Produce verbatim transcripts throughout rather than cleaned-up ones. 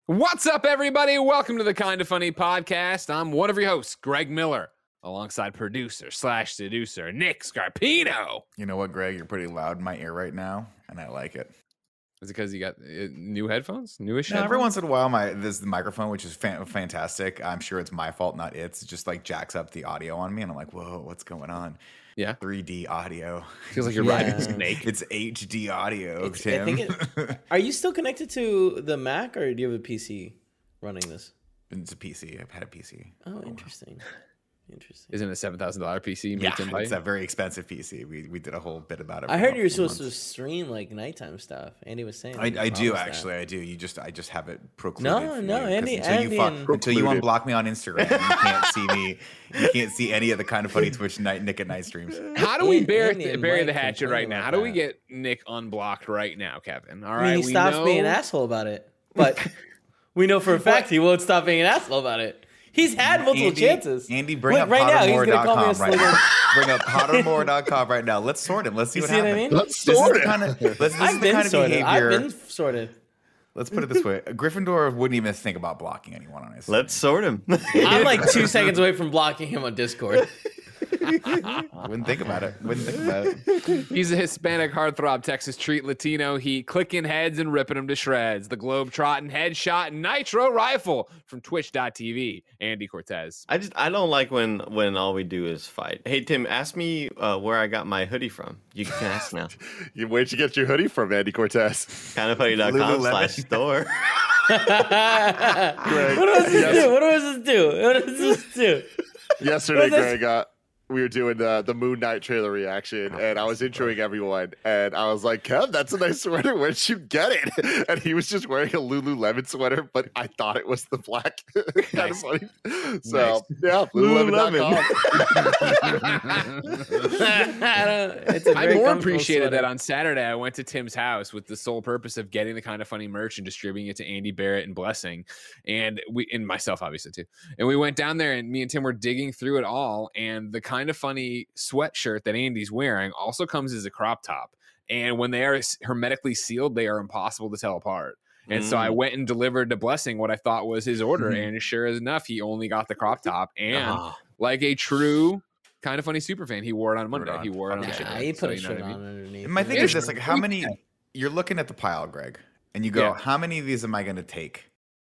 What's up, everybody? Welcome to the Kinda Funny podcast. I'm one of your hosts, Greg Miller, alongside producer slash seducer Nick Scarpino. You know what, Greg? You're pretty loud in my ear right now, and I like it. Is it because you got uh, new headphones? Newish no, headphones? Every once in a while, my this is the microphone, which is fan- fantastic. I'm sure it's my fault, not its. It just like jacks up the audio on me, and I'm like, whoa, what's going on? Yeah. three D audio. Feels like you're Yeah. riding a snake. It's H D audio, It's- I Tim. think it- Are you still connected to the Mac, or do you have a P C running this? It's a P C. I've had a P C. Oh, interesting. Interesting. Isn't it a seven thousand dollars P C? Yeah, made to it's buy? a very expensive P C. We we did a whole bit about it. I for heard you were a few supposed to months. stream like nighttime stuff. Andy was saying. I, you I do promised actually. that. I do. You just I just have it precluded. No, for no, you, 'cause Andy- Until Andy you, and- fo- until you Precluded. unblock me on Instagram, you can't see me. You can't see any of the Kind of Funny Twitch night Nick at Night streams. How do we Andy- bury, Andy and bury the Mike hatchet complain right now? about How do we that. get Nick unblocked right now, Kevin? All I right, mean, he we stops know... being an asshole about it, but we know for a fact he won't stop being an asshole about it. He's had multiple Andy, chances. Andy, bring Wait, up right now, he's pottermore gonna dot call me a com right slugger. now. Bring up pottermore dot com right now. Let's sort him. Let's see You what see what I happens. mean? Let's This is sort the it. kind of this, this is I've the been kind of sorted. behavior. I've been sorted. Let's put it this way: Gryffindor wouldn't even think about blocking anyone on his. Let's sort him. I'm like two seconds away from blocking him on Discord. Wouldn't think about it. Wouldn't think about it. He's a Hispanic heartthrob, Texas treat, Latino heat, clicking heads and ripping them to shreds. The globe-trotting headshot nitro rifle from twitch dot t v. Andy Cortez. I just I don't like when when all we do is fight. Hey Tim, ask me uh, where I got my hoodie from. You can ask now. You- Where'd you get your hoodie from, Andy Cortez? Kindafunny dot com Lululemon. slash store. What does this yes. do? What does this do? What does this do? Yesterday, What is- Greg, uh, we were doing the, the Moon Knight trailer reaction, and I was introing everyone, and I was like, Kev, that's a nice sweater. Where'd you get it? And he was just wearing a Lululemon sweater, but I thought it was the black. Kind of funny. So, yeah, Lululemon dot com. I don't, it's a I very more comfortable appreciated sweater. that on Saturday I went to Tim's house with the sole purpose of getting the Kind of Funny merch and distributing it to Andy Barrett and Blessing, and we and myself obviously too. And we went down there, and me and Tim were digging through it all. And the Kind of Funny sweatshirt that Andy's wearing also comes as a crop top. And when they are hermetically sealed, they are impossible to tell apart. And so I Mm. went and delivered to Blessing what I thought was his order, Mhm. and sure as enough, he only got the crop top. And Ah. like a true Kind of Funny super fan, he wore it on Monday. on. He wore it on the Yeah, show. he put So a you know shirt what I mean? on underneath. My thing it. is this: like, how many? You're looking at the pile, Greg, and you go, Yeah. how many of these am I going to take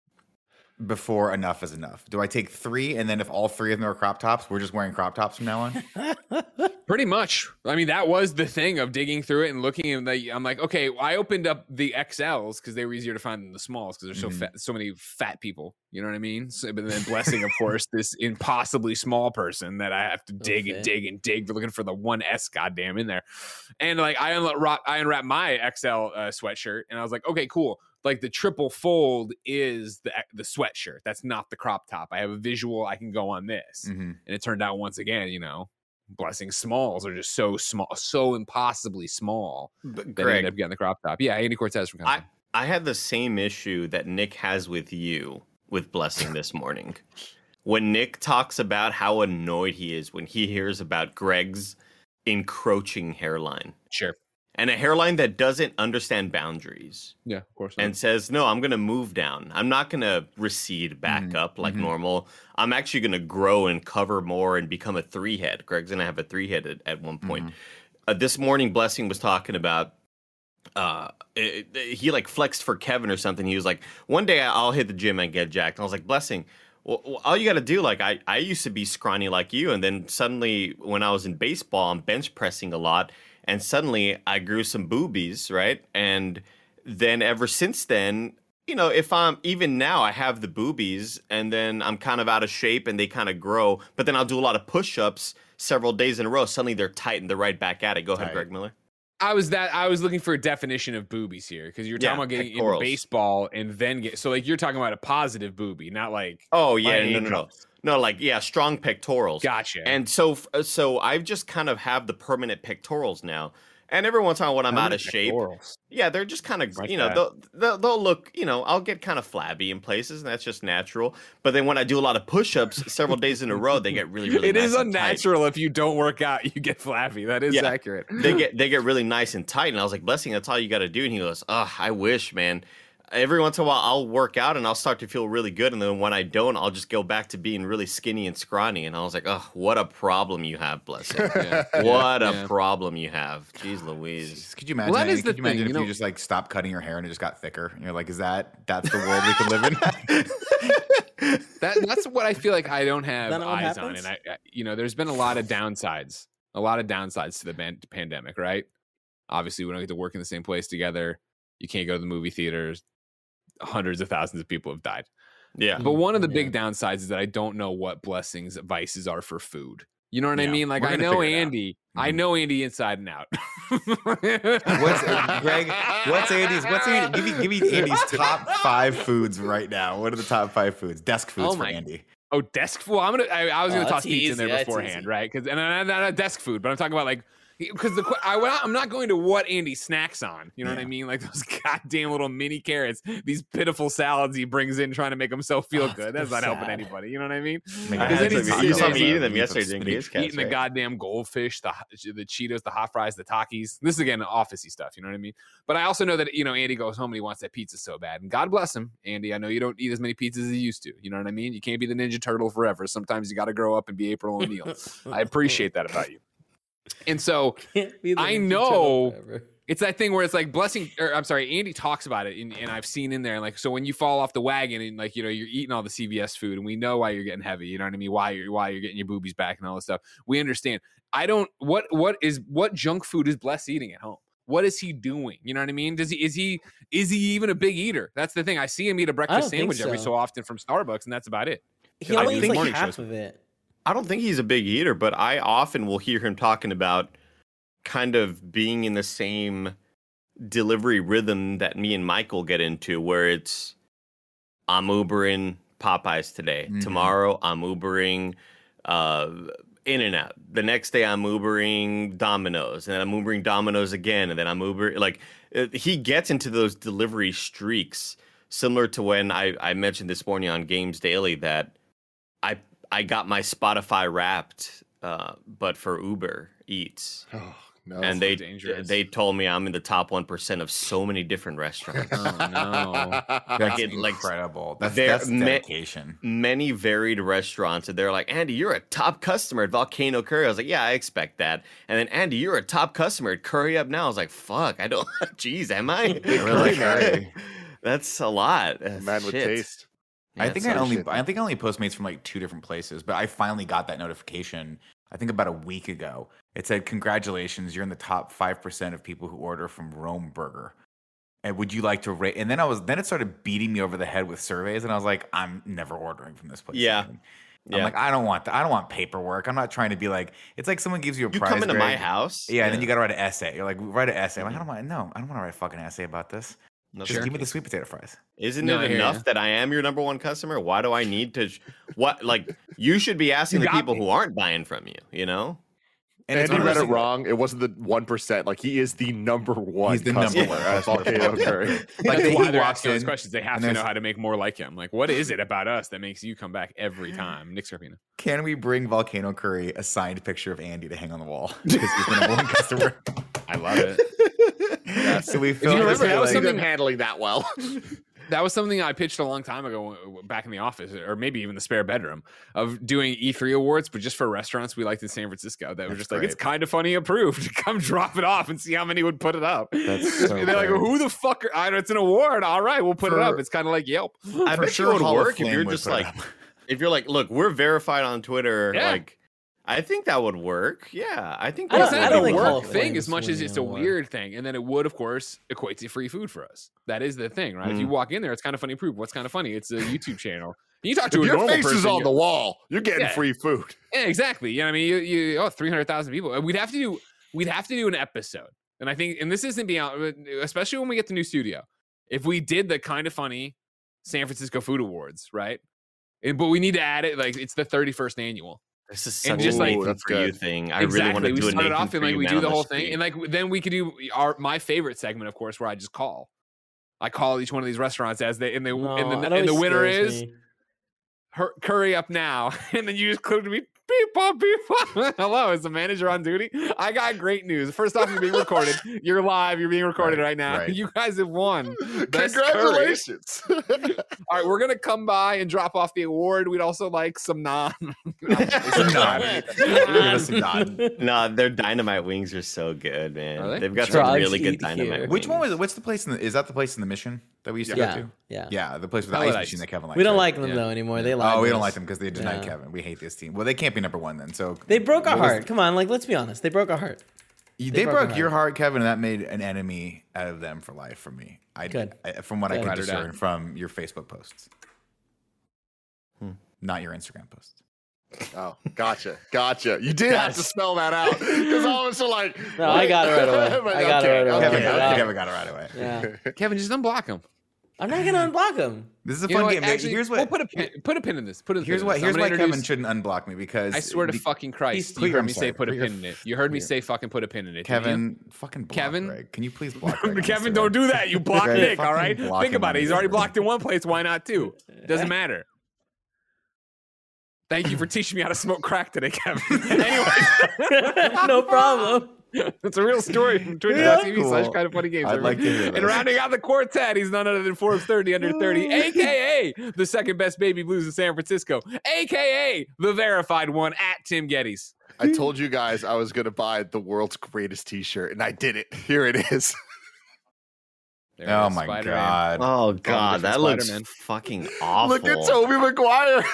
before enough is enough? Do I take three, and then if all three of them are crop tops, we're just wearing crop tops from now on? Pretty much. I mean, that was the thing of digging through it and looking and the, I'm like, okay, well, I opened up the X Ls because they were easier to find than the smalls because there's so Mhm. fat, so many fat people. You know what I mean? So, but then Blessing, of course, this impossibly small person that I have to dig and fit. dig and dig. They're looking for the one S goddamn in there. And like I unwrap, I unwrapped my X L uh, sweatshirt and I was like, okay, cool. Like the triple fold is the the sweatshirt. That's not the crop top. I have a visual. I can go on this. Mm-hmm. And it turned out once again, you know, Blessing smalls are just so small, so impossibly small But that ended Greg, up getting the crop top. Yeah, Andy Cortez from I Compton. I had the same issue that Nick has with you with Blessing this morning. When Nick talks about how annoyed he is when he hears about Greg's encroaching hairline. Sure. And a hairline that doesn't understand boundaries. Yeah, of course. And says, no, I'm going to move down. I'm not going to recede back Mhm, up like mhm. normal. I'm actually going to grow and cover more and become a three head. Greg's going to have a three head at, at one point. Mhm. Uh, this morning, Blessing was talking about, uh, it, it- he like flexed for Kevin or something. He was like, one day I'll hit the gym and get jacked. And I was like, Blessing, well, well, all you got to do, like, I, I used to be scrawny like you. And then suddenly when I was in baseball, I'm bench pressing a lot. And suddenly I grew some boobies, right? And then ever since then, you know, if I'm even now, I have the boobies and then I'm kind of out of shape and they kind of grow. But then I'll do a lot of push ups several days in a row. Suddenly they're tight and they're right back at it. Go ahead, Tight. Greg Miller. I was that I was looking for a definition of boobies here because you're talking Yeah, about getting into pectorals. baseball and then get so like you're talking about a positive boobie, not like Oh, yeah. my No, no, no. ankles. No, like, yeah, strong pectorals. Gotcha. And so, so I've just kind of have the permanent pectorals now. And every once in a while when I'm out of shape, Pectorals. yeah, they're just kind of, Like you know, that. they'll, they'll they'll look, you know, I'll get kind of flabby in places, and that's just natural. But then when I do a lot of push-ups several days in a row, they get really, really It nice is and tight. unnatural if you don't work out, you get flabby. That is Yeah. accurate. They get they get really nice and tight, and I was like, Blessing, that's all you got to do. And he goes, oh, I wish, man. every once in a while I'll work out and I'll start to feel really good, and then when I don't, I'll just go back to being really skinny and scrawny. And I was like, oh, what a problem you have, Blessing. Yeah. What a Yeah. problem you have. Jeez Louise. Jeez, Could you imagine? Well, that Andy? is the Could you imagine thing, if you you know- just like stopped cutting your hair and it just got thicker? And you're like, is that that's the world we can live in? That that's what I feel like I don't have That not what eyes on, happens? and I, I- you know, there's been a lot of downsides, a lot of downsides to the ban- pandemic, right? Obviously, we don't get to work in the same place together. You can't go to the movie theaters. Hundreds of thousands of people have died. Yeah. But one of the Yeah. big downsides is that I don't know what Blessing's vices are for food. You know what I Yeah, mean? Like we're I gonna know figure it out. Andy. I Mhm. know Andy inside and out. What's Greg? What's Andy's? What's Andy? Give me, give me Andy's top five foods right now. What are the top five foods? Desk foods Oh for my- Andy. Oh, desk food. I'm gonna. I, I was Oh, gonna toss that's pizza in there easy. That's beforehand, easy. right? Because and not, not, not desk food, but I'm talking about like because the que- I, I'm not going to what Andy snacks on. You know what I Yeah. mean? Like those goddamn little mini carrots, these pitiful salads he brings in trying to make himself feel Oh, good. That's so not helping sad. anybody. You know what I mean? Make I it Because had then easy. he's- some- you he's saw eating- me eating them Beef with yesterday during spinach. Gaze Cast, Eating the right? goddamn goldfish, the the Cheetos, the hot fries, the Takis. This is again officey stuff. You know what I mean? But I also know that you know Andy goes home and he wants that pizza so bad, and God bless him, Andy. I know you don't eat as many pizzas as you used to. You know what I mean? You can't be the Ninja Turtle forever. Sometimes you got to grow up and be April O'Neil. I appreciate that about you. And so Can't be the I Ninja know- Turtle forever. it's that thing where it's like Blessing, or I'm sorry, Andy talks about it, and, and I've seen in there, like, so when you fall off the wagon and like you know you're eating all the C V S food, and we know why you're getting heavy, you know what I mean? Why you're why you're getting your boobies back and all this stuff. We understand. I don't. What what is what junk food is Bless eating at home? What is he doing? You know what I mean? Does he is he is he even a big eater? That's the thing. I see him eat a breakfast don't think sandwich every so. so often from Starbucks, and that's about it. He I only do eats think like morning half shows- of it. I don't think he's a big eater, but I often will hear him talking about kind of being in the same delivery rhythm that me and Michael get into, where it's I'm Ubering Popeyes today. Mhm. Tomorrow I'm Ubering uh, In-N-Out. The next day I'm Ubering Domino's, and then I'm Ubering Domino's again, and then I'm Uber. Like uh, he gets into those delivery streaks, similar to when I, I mentioned this morning on Games Daily that I I got my Spotify Wrapped, uh, but for Uber Eats. Oh, no. And so they dangerous. they told me I'm in the top one percent of so many different restaurants. Oh no! That's Get, like, incredible. That's, there- that's me- dedication. Many varied restaurants, and they're like, Andy, you're a top customer at Volcano Curry. I was like, yeah, I expect that. And then Andy, you're a top customer at Curry Up Now. I was like, fuck, I don't. Jeez, am I? Really, Curry? That's a lot. That's Man with shit. taste. I Yeah, think so I only shit. I think I only Postmates from like two different places, but I finally got that notification. I think about a week ago. It said, "Congratulations, you're in the top five percent of people who order from Rome Burger." And would you like to rate? And then I was then it started beating me over the head with surveys, and I was like, "I'm never ordering from this place." Yeah. again." Yeah. I'm like, I don't want that. I don't want paperwork. I'm not trying to be like. It's like someone gives you a you prize. come into my Greg. house. Yeah, and then you got to write an essay. You're like, write an essay. I'm like, I don't want. No, I don't want to write a fucking essay about this. No, Just sure. give me the sweet potato fries. Isn't No, I it hear enough ya. that I am your number one customer? Why do I need to? sh- What like you should be asking You the got people me. who aren't buying from you. You know. And it's Andy one of read those it things- wrong. It wasn't the one percent. Like he is the number one. He's the number customer one at Volcano Curry. Like That's that why he they're walks asking those in, questions. They have and to know there's- how to make more like him. Like, what is it about us that makes you come back every time? Nick Scarpino. Can we bring Volcano Curry a signed picture of Andy to hang on the wall because he's the number one customer? I love it. So we you filmed remember, this that at, was like- something- them handling that well. That was something I pitched a long time ago back in the office, or maybe even the spare bedroom, of doing E three awards, but just for restaurants we liked in San Francisco that were That's just like, great. it's kind of funny approved. Come drop it off and see how many would put it up. That's so And they're like, great. who the fuck? Are, I don't, it's an award. All right, we'll put it For- up. It's kind of like Yelp. I For bet sure you it would Hall of work if Flame you're would just put it like, up. if you're like, look, we're verified on Twitter. Yeah. Like, I think that would work. Yeah, I think I It's don't- not I don't a think Hall work of thing Fame as is much as winning it's an a award. weird thing. And then it would, of course, equate to free food for us. That is the thing, right? If you Mm. walk in there, it's kind of funny proof. What's kind of funny? It's a YouTube channel. You talk to If a your normal face person. is on you- the wall, you're getting Yeah. free food. Yeah, exactly. You know what I mean? You, you oh, three hundred thousand people. We'd have to do we'd have to do an episode. And I think and this isn't beyond especially when we get the new studio. If we did the kind of funny San Francisco Food Awards, right? And, but we need to add it like it's the thirty-first annual. this is And such just a like- Nathan That's for you good. thing. I exactly. really want to we do a start it Nathan off for and like you we man do on the whole street. thing. And like then we could do our my favorite segment, of course, where I just call. I call each one of these restaurants as they and they No, and that the, and always the winner scares is me. Her, Curry Up Now. And then you just click to me, beep, beep, pop, beep, pop. Hello, is the manager on duty? I got great news. First off, you're being recorded. You're live. You're being recorded right, Right, now. right. You guys have won. Best curry. Congratulations. All right, we're gonna come by and drop off the award. We'd also like some naan. Some naan. Give us some naan. No, their dynamite wings are so good, man. Are they? They've got Drugs some really good eat dynamite. here. Which wings. one was it? What's the place in the, is that the place in the Mission that we used to Yeah, go to? yeah. Yeah, the place with the Pellet ice ice. machine that Kevin likes. We don't right? like them Yeah. though anymore. They lied Oh, we to don't us. like them because they denied Yeah. Kevin. We hate this team. Well, they can't be number one then. So They broke our what was- heart. Come on, like let's be honest. They broke our heart. They, They broke broke our your heart, Kevin, and that made an enemy out of them for life for me. I, Good. I from what I Good. can Write her discern down. from your Facebook posts, Hmm. not your Instagram posts. Oh, gotcha, gotcha. You did have to spell that out because all of us are like, No, I got it right away. But I got it okay, right away. okay, Kevin, yeah. got, okay. Kevin got it right away. Yeah. Kevin, just unblock him. I'm not gonna unblock them. This is a You know fun what? game. Actually, here's we'll what. put a pin, put a pin in this. Put a pin here's in what. this. Here's I'm why gonna Kevin introduce- shouldn't unblock me because I swear to the- fucking Christ, Put you your- heard I'm me sorry, say put a put your- pin in it. You heard me your- say fucking put a pin in it. didn't Kevin, fucking block Kevin? Greg. Can you please block Greg? you? on Kevin, Instagram? don't do that. You block Greg, Nick, all fucking right? block Think him about on it. He's already Instagram. blocked in one place. Why not two? Doesn't matter. Thank you for teaching me how to smoke crack today, Kevin. anyway, No problem. it's a real story from twitch Yeah. dot t v slash Cool. kind of funny games. I'd like to hear And this. rounding out the quartet, he's none other than Forbes thirty under thirty, aka the second best baby blues in San Francisco, aka the verified one at Tim Geddes. I told you guys I was gonna buy the world's greatest T-shirt, and I did it. Here it is. There it Oh is, my Spider-Man. god. Oh god, different that looks Spider-Man. fucking awful. Look at Tobey Maguire.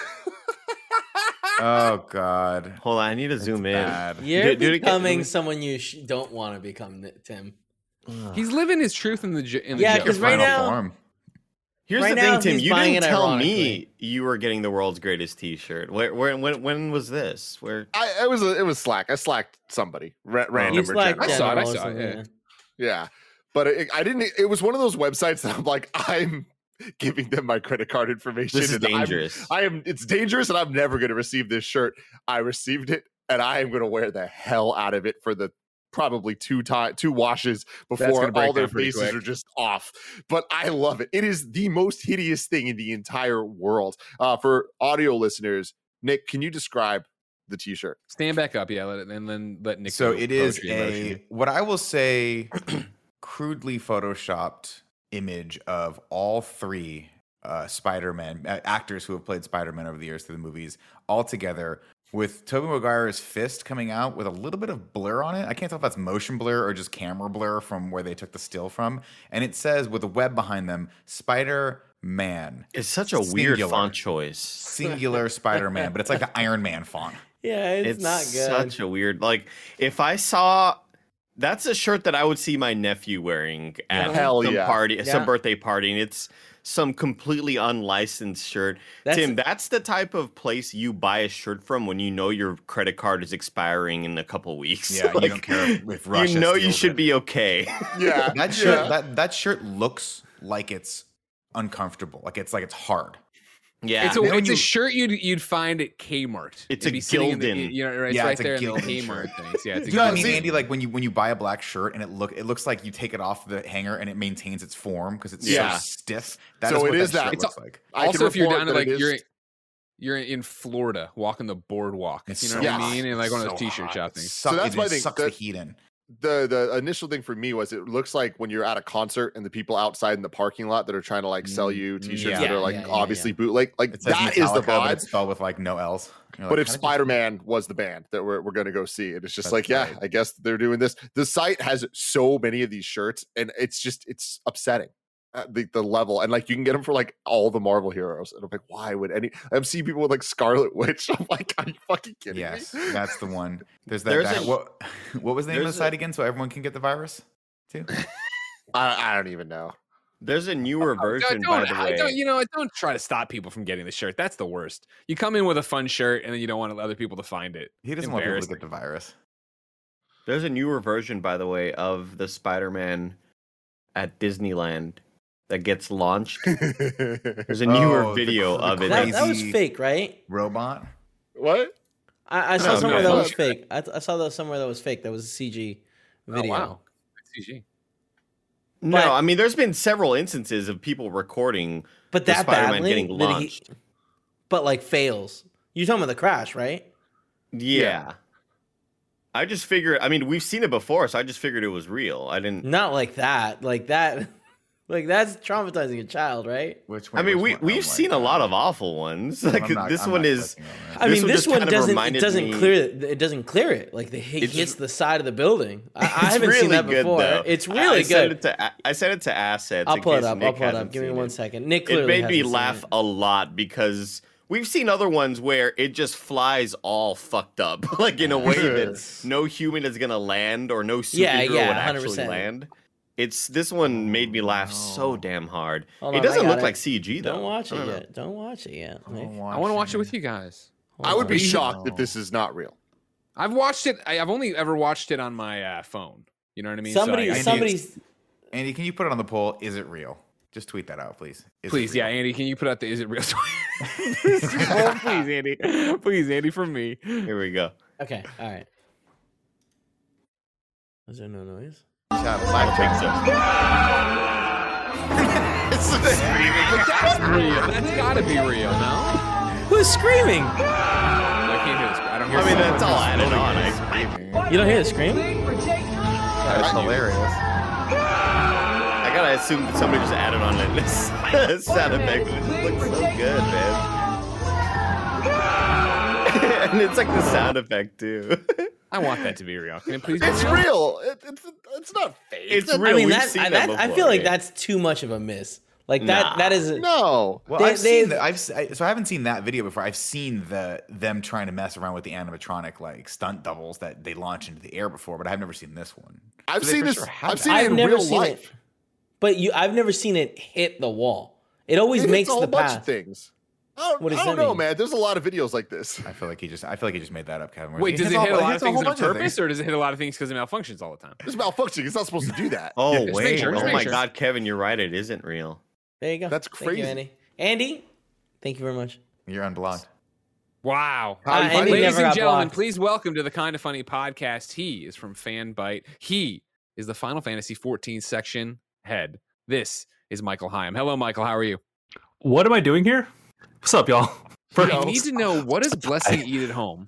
Oh god. Hold on, I need to zoom in. Bad. You're Dude, dude, it- becoming let me- someone you sh- don't want to become, Tim. He's living his truth in the j- in the Yeah, joke. 'cause right Final now- form. Here's Right the now, thing, Tim. he's You buying didn't it tell ironically. me you were getting the world's greatest T-shirt. Where, where, when, when was this? Where? I it was a, it was Slack. I slacked somebody ra- random. He's or like I general. saw it, I general or saw it, something, yeah. Yeah, but it, I didn't. It was one of those websites that I'm like, I'm giving them my credit card information. This is and I'm- dangerous. I am. It's dangerous, and I'm never going to receive this shirt. I received it, and I am going to wear the hell out of it for the probably two time two washes gonna before break all their down pretty faces quick. are just off. But I love it. It is the most hideous thing in the entire world. Uh, for audio listeners, Nick, can you describe the T-shirt? Stand back up, yeah, let it, and then let Nick. So go it is poetry in motion. a what I will say crudely photoshopped image of all three uh, Spider-Man uh, actors who have played Spider-Man over the years through the movies all together with Tobey Maguire's fist coming out with a little bit of blur on it. I can't tell if that's motion blur or just camera blur from where they took the still from. And it says with a web behind them, Spider-Man. It's such a weird Singular. font choice. Singular Spider-Man, but it's like the Iron Man font. Yeah, it's, It's not good. such a weird. Like, if I saw, that's a shirt that I would see my nephew wearing at Hell some yeah. party, Yeah. some birthday party, and it's some completely unlicensed shirt. That's- Tim, that's the type of place you buy a shirt from when you know your credit card is expiring in a couple weeks. Yeah, Like, you don't care if, if Russia you know you steals should it. be okay. Yeah, That shirt, yeah. that, that shirt looks like it's uncomfortable. Like it's like it's hard. Yeah, It's a, And then when it's you- a shirt you'd you'd find at Kmart. It's It'd a be sitting in the- Gildan. you know, right? It's Yeah, right it's a there in the Gildan Kmart shirt. things. Yeah, it's a Do you know what I Gildan. mean, See- Andy? Like when you when you buy a black shirt and it look it looks like you take it off the hanger and it maintains its form because it's Yeah. so stiff. That So is it what is that, that. shirt It's looks like. I can Also, if you're report down to that like it is- you're you're in Florida walking the boardwalk, It's you know so what I hot. mean, and like one of So those t-shirt hot. shop It things. suck- So that's it my just thing. Sucks The- the heat in. the the initial thing for me was it looks like when you're at a concert and the people outside in the parking lot that are trying to like sell you t-shirts yeah. that are Yeah, like yeah, yeah, obviously bootleg, like It says that is the Metallica, but vibe. it's spelled with like no L's. You're But like, if how did you- Spider-Man was the band that we're, we're going to go see, and it's just That's like, yeah, right. I guess they're doing this. The site has so many of these shirts, and it's just it's upsetting. Uh, the the level, and like you can get them for like all the Marvel heroes, and I'm like, why would any? I'm seeing people with like Scarlet Witch. I'm like, are you fucking kidding Yes, me? that's the one. There's that. There's that a- what what was the name of the there's site a- again? So everyone can get the virus too. I, I don't even know. There's a newer version, Don't, by don't, the I way. don't, you know, don't try to stop people from getting the shirt. That's the worst. You come in with a fun shirt, and then you don't want other people to find it. He doesn't want people to Embarrassing. get the virus. There's a newer version, by the way, of the Spider-Man at Disneyland that gets launched. There's a newer Oh, the video cr- of the it. That, that's- that was crazy- fake, right? Robot. What? I, I saw No, somewhere no, that no. was fake. I, I saw that somewhere that was fake. That was a C G video. Oh, wow. C G. No, But- I mean, there's been several instances of people recording But the that Spider-Man badly, getting that he- launched. but like fails. You're talking about the crash, right? Yeah. Yeah. I just figured. I mean, we've seen it before, so I just figured it was real. I didn't. Not like that. Like that. Like that's traumatizing a child, right? Which I one? mean, which we one? Oh we've my seen a lot God. of awful ones. I'm Like not- this I'm one not is. clicking on that. I This mean, one this just one kind of doesn't. It reminded doesn't me- clear. It doesn't clear it. Like the hit It's- hits the side of the building. I, I It's haven't really seen that good, before. though. It's I- really I Sent good. it to, I sent it to Asset. I'll in pull it case up. Nick I'll pull it up. hasn't Give me seen one it. second. Nick It clearly made me hasn't seen laugh it. a lot because we've seen other ones where it just flies all fucked up, like in a way that no human is gonna land or no superhero Yeah, yeah, would one hundred actually percent. land. It's this one made me laugh so damn hard. Hold it on, I doesn't got look it. like C G though. Don't watch I it don't know. yet. Don't watch it yet. Nick. I want to watch it with you guys. I would be Hold on. shocked if this is not real. I've watched it. I- I've only ever watched it on my uh, phone. You know what I mean? So Somebody, I- I- somebody's. Andy, can you put it on the poll? Is it real? Just tweet that out, please. Is it Please, yeah, real? Andy, can you put out the is it real? Oh, please, Andy, please, Andy, from me. Here we go. Okay, all right. Is there no noise? Shout out, I live think chat. so. That's real. That's gotta be real, no? Who's screaming? I can't hear this. I don't hear. I mean, someone that's all just added floating. on. I, You don't hear the scream? That's hilarious. I gotta assume that somebody just added on it. This sound effect. It just looks so good, man. And it's like the sound effect too. I want that to be real. Can it please be It's real? real. It, it's it's not fake. It's That's- real. I mean, We've that, seen I, that that I before, feel like yeah. that's too much of a miss. Like that. Nah. That is. A, No. Well, They- I've seen they- the, I've s- I, so I haven't seen that video before. I've seen the them trying to mess around with the animatronic like stunt doubles that they launch into the air before, but I've never seen this one. I've So they seen for this. sure have I've that. seen it I've in never real seen life. it. But you, I've never seen it hit the wall. It always It makes hits a whole the bunch of path. things. I don't, What does I don't that know, mean? man. There's a lot of videos like this. I feel like he just I feel like he just made that up, Kevin. Wait, does it hits hit a all- lot of hits things whole on bunch of purpose, things. or does it hit a lot of things because it malfunctions all the time? It's malfunctioning. It's not supposed to do that. Oh just make wait! sure, just oh make my sure. God, Kevin, you're right. It isn't real. There you go. That's Thank you, crazy. Andy. Andy, thank you very much. You're unblocked. Wow. How you Uh, find Andy it? Ladies never and got gentlemen, blocked. please welcome to the Kind of Funny podcast. He is from Fanbyte. He is the Final Fantasy fourteen section head. This is Michael Hyam. Hello, Michael. How are you? What am I doing here? What's up, y'all? We First- need to know, what does Blessing eat at home?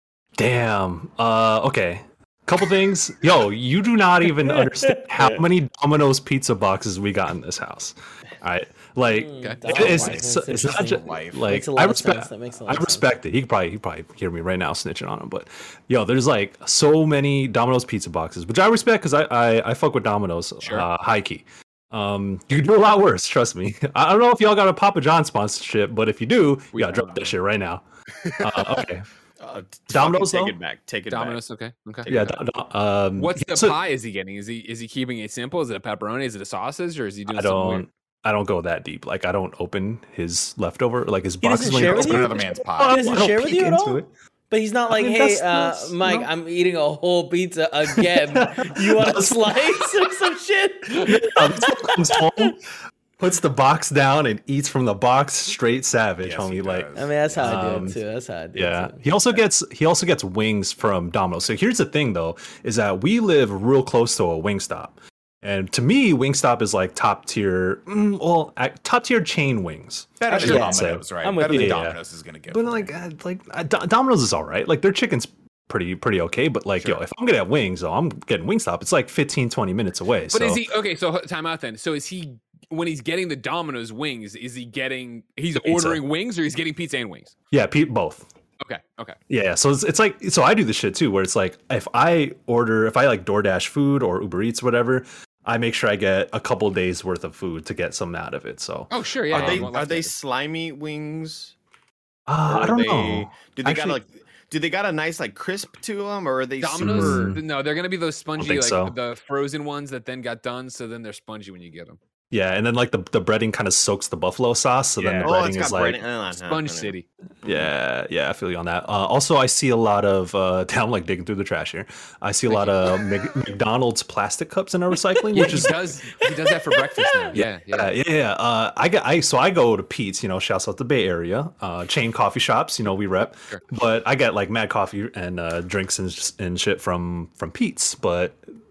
Damn. Uh, okay. Couple things. Yo, you do not even understand how many Domino's pizza boxes we got in this house. All right, like Mm, it- that's it's, why. it's, That's it's not interesting. just Life. like Makes a lot I of respect. sense. That makes a lot I of sense. respect it. He could probably he probably hear me right now snitching on him, but yo, there's like so many Domino's pizza boxes, which I respect because I, I I fuck with Domino's Sure. uh, high key. Um, you can do a lot worse, trust me. I don't know if y'all got a Papa John sponsorship, but if you do, We you gotta don't. drop that shit right now. Uh, okay. Uh, t- Domino's, fucking though? Take it back. Take it Domino's, okay. Okay. Yeah. do- do- um, What's the so- pie is he getting? Is he is he keeping it simple? Is it a pepperoni? Is it a sausage? Or is he doing I something don't. weird? I don't go that deep. Like I don't open his leftover, like his He boxes. doesn't when share he with goes- you? Another man's I pie. He doesn't don't share with peek you at into all? it. But he's not like, mean, hey, that's- uh, that's, you Mike, know. I'm eating a whole pizza again. You want a slice or some shit? Um, comes home, puts the box down, and eats from the box straight savage, Yes, he homie. Like, does. I mean, that's how I do Um, it too. That's how I do yeah. it too. He also gets he also gets wings from Domino's. So here's the thing, though, is that we live real close to a Wingstop, and to me, Wingstop is like top tier. Mm, well, uh, top tier chain wings. Better than Yeah. Domino's, right? I'm with Better you. than Yeah. Domino's is gonna give. But for like, me. uh, like uh, Do- Domino's is all right. Like their chicken's pretty pretty okay. But like, yo, if I'm gonna have wings, though, I'm getting Wingstop. It's like fifteen, twenty minutes away. But so. is he okay? So time out then. So is he when he's getting the Domino's wings? Is he getting? He's Pizza. ordering wings, or he's getting pizza and wings? Yeah, pe- both. Okay. Okay. Yeah, so it's, it's like so I do this shit too, where it's like if I order if I like DoorDash food or Uber Eats whatever, I make sure I get a couple days worth of food to get some out of it. So Oh sure. Yeah. Are yeah, they you want are they leftovers. slimy wings? uh, Or I don't they, know. Do they Actually- got like? Do they got a nice like crisp to them, or are they Domino's? super? Mm. No, they're gonna be those spongy, think like so. the frozen ones that then got done. So then they're spongy when you get them. Yeah, and then like the the breading kind of soaks the buffalo sauce, so then Yeah. the Oh, breading it's got is like breading. Oh, no, Sponge no, no. City. yeah, yeah. I feel you on that. Uh, also, I see a lot of uh, I'm like digging through the trash here. I see a lot of Mc- McDonald's plastic cups in our recycling, Yeah, which he is does. He does that for breakfast now. Yeah. Yeah, Yeah. yeah, yeah. Uh, I get, I so I go to Pete's, you know, shouts out the Bay Area, uh, chain coffee shops, you know, we rep. Sure. But I get like mad coffee and uh, drinks and, and shit from from Pete's. But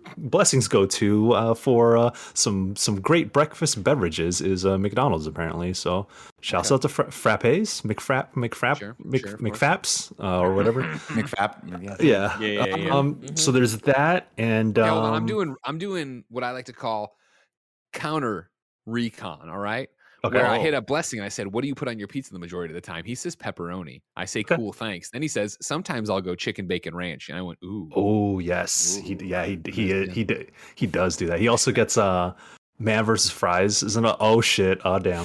Blessings go to uh, for uh, some some great breakfast beverages is uh, McDonald's apparently. So shouts Okay. out to fra- frappes, McFrap, McFrap, Sure, Mc, sure, of course. McFaps, uh, or whatever. McFap. Yeah. yeah. Yeah, yeah, yeah. Um, Mhm. So there's that, and um, Yeah, hold on, I'm doing I'm doing what I like to call counter recon. All right. okay. Where I hit a Blessing and I said, "What do you put on your pizza the majority of the time?" He says pepperoni. I say, Okay. "Cool, thanks." Then he says, "Sometimes I'll go chicken bacon ranch." And I went, "Ooh." Oh yes, he Ooh. yeah he he Yeah. he he, he does do that. He also gets uh man versus fries, isn't it? Oh shit! Oh damn!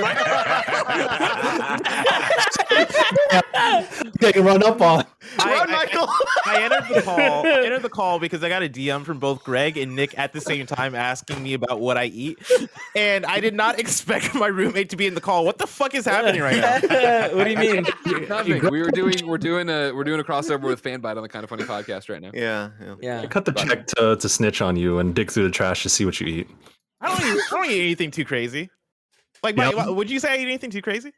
Getting run up on. I, Run, I- Michael! I entered the call. I entered the call because I got a D M from both Greg and Nick at the same time asking me about what I eat, and I did not expect my roommate to be in the call. What the fuck is happening right now? What do you mean? Nothing. We were doing we're doing a we're doing a crossover with Fanbite on the Kind of Funny podcast right now. Yeah, yeah. Yeah. Cut the check to, to snitch on you and dig through the trash to see what you eat. I don't. Eat, I don't eat anything too crazy. Like, Yeah. my, would you say I eat anything too crazy?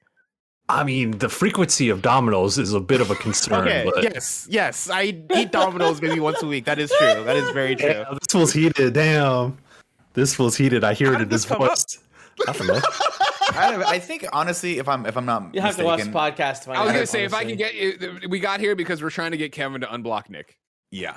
I mean, the frequency of Domino's is a bit of a concern. Okay. but Yes. Yes. I eat Domino's maybe once a week. That is true. That is very true. Yeah, this was heated. Damn, this was heated. I hear How it did in this his come up? voice. Nothing, man. I, I think honestly, if I'm if I'm not You have to mistaken, watch the podcast to find I was out, gonna say if I honestly. can get you, we got here because we're trying to get Kevin to unblock Nick. yeah.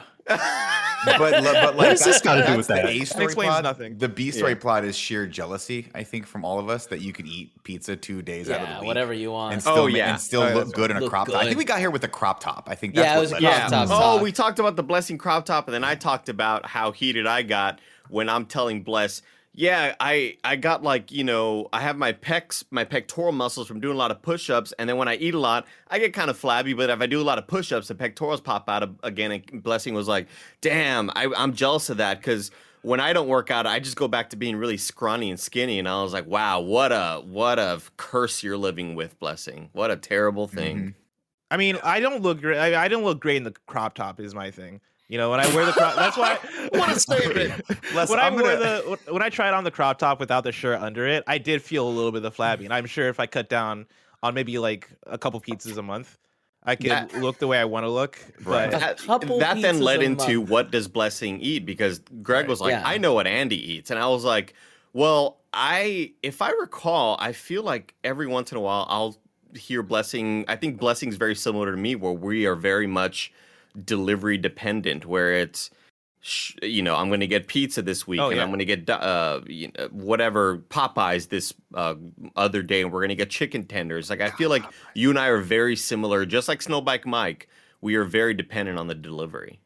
but but like What does this that's- got to do that's with the that? A story explains plot. nothing. The B story Yeah. plot is sheer jealousy. I think from all of us that you could eat pizza two days out of the Yeah, week. whatever you want. And still, Oh, ma- yeah. and still Oh, yeah, look that's good in a Look crop top. I good. think we got here with the crop top. I think that's Yeah, it what was a led crop us top. to- Oh, talk. we talked about the Blessing crop top, and then I talked about how heated I got when I'm telling Bless, yeah, I I got like, you know, I have my pecs, my pectoral muscles from doing a lot of push-ups, and then when I eat a lot, I get kind of flabby, but if I do a lot of push-ups, the pectorals pop out of, again, and Blessing was like, damn, I, I'm jealous of that, because when I don't work out, I just go back to being really scrawny and skinny, and I was like, wow, what a what a curse you're living with, Blessing. What a terrible thing. Mhm. I mean, I don't look great. I, I don't look great in the crop top. Is my thing. You know, when I wear the crop, that's why. What a statement. Les, when I I'm wore gonna- the when I tried on the crop top without the shirt under it, I did feel a little bit of the flabby, and I'm sure if I cut down on maybe like a couple pizzas a month, I could That- look the way I want to look. Right. But That, couple that then pizzas led a into month. what does Blessing eat? Because Greg was like, Yeah. I know what Andy eats. And I was like, well, I, if I recall, I feel like every once in a while I'll hear Blessing. I think Blessing's very similar to me, where we are very much delivery dependent, where it's, sh- you know, I'm going to get pizza this week, Oh, and yeah. I'm going to get uh, you know, whatever Popeyes this uh, other day, and we're going to get chicken tenders. Like I feel like you and I are very similar, just like Snowbike Mike. We are very dependent on the delivery.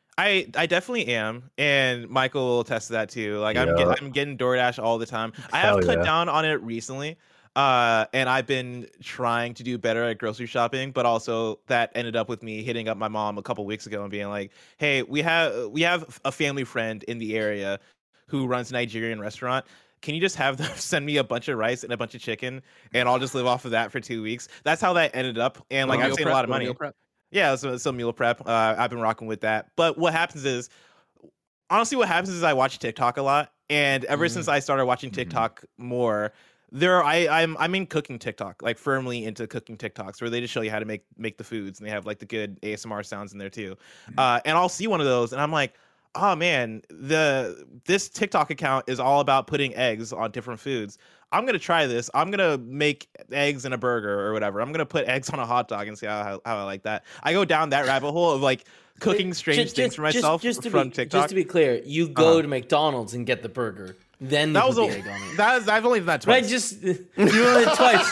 I I definitely am, and Michael will attest to that too. Like I'm Yeah. get, I'm getting DoorDash all the time. I have Hell cut yeah. down on it recently, uh, and I've been trying to do better at grocery shopping. But also that ended up with me hitting up my mom a couple weeks ago and being like, "Hey, we have we have a family friend in the area who runs a Nigerian restaurant. Can you just have them send me a bunch of rice and a bunch of chicken, and I'll just live off of that for two weeks?" That's how that ended up, and like Little I've meal saved prep, a lot of little money. meal prep. Yeah, so some meal prep. Uh, I've been rocking with that. But what happens is, honestly, what happens is I watch TikTok a lot, and ever Mhm. since I started watching TikTok more, there are, I I'm I'm in cooking TikTok, like firmly into cooking TikToks, where they just show you how to make make the foods, and they have like the good A S M R sounds in there too. Uh, and I'll see one of those, and I'm like, oh man, the this TikTok account is all about putting eggs on different foods. I'm gonna try this. I'm gonna make eggs in a burger or whatever. I'm gonna put eggs on a hot dog and see how how, how I like that. I go down that rabbit hole of like cooking strange Just- things just- for myself just, just to from be, TikTok. Just to be clear, you go Uh-huh. to McDonald's and get the burger, then that you was put a, the egg on it. that was, I've only done that Right? twice. Just you did it twice.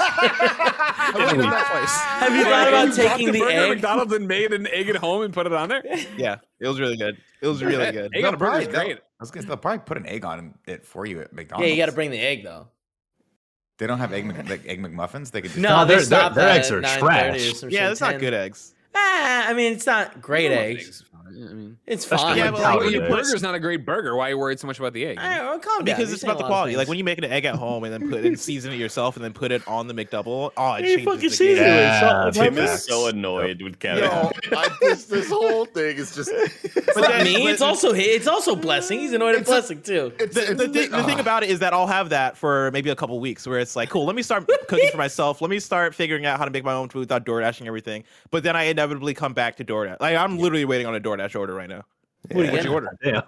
I've only done that twice. Have you thought about You bought taking the burger at egg? McDonald's and made an egg at home and put it on there? Yeah, it was really good. It was really good. Egg They'll on a burger is probably- great. I was gonna say, they'll probably put an egg on it for you at Yeah, McDonald's. you got to bring the egg though. They don't have egg Mc, like egg McMuffins. They could just No, No, they their- stopped their that eggs at are nine thirty or trash. some Yeah, shit, that's not ten. good eggs. Ah, I mean, it's not great eggs. I mean, It's Especially fine. Yeah, like but like, powdered when you eggs. put- burger's not a great burger. Why are you worried so much about the egg? All right, well, calm down. Because You're it's saying about the a lot of quality. Like things. when you make an egg at home and then put and season it yourself and then put it on the McDouble. Oh, it You changes fucking the season game. it. Yeah, Shut- Tim facts. is so annoyed with Kevin. Yo, I, this this whole thing is just. It's But not then- me. but- It's also it's also blessing. He's annoyed at It's a- blessing too. It's, The, it's the, thing, the thing about it is that I'll have that for maybe a couple weeks where it's like, cool, let me start cooking for myself. Let me start figuring out how to make my own food without DoorDashing everything. But then I inevitably come back to DoorDash. Like I'm literally waiting on a DoorDash order right now. What do you What'd get? you order? Damn.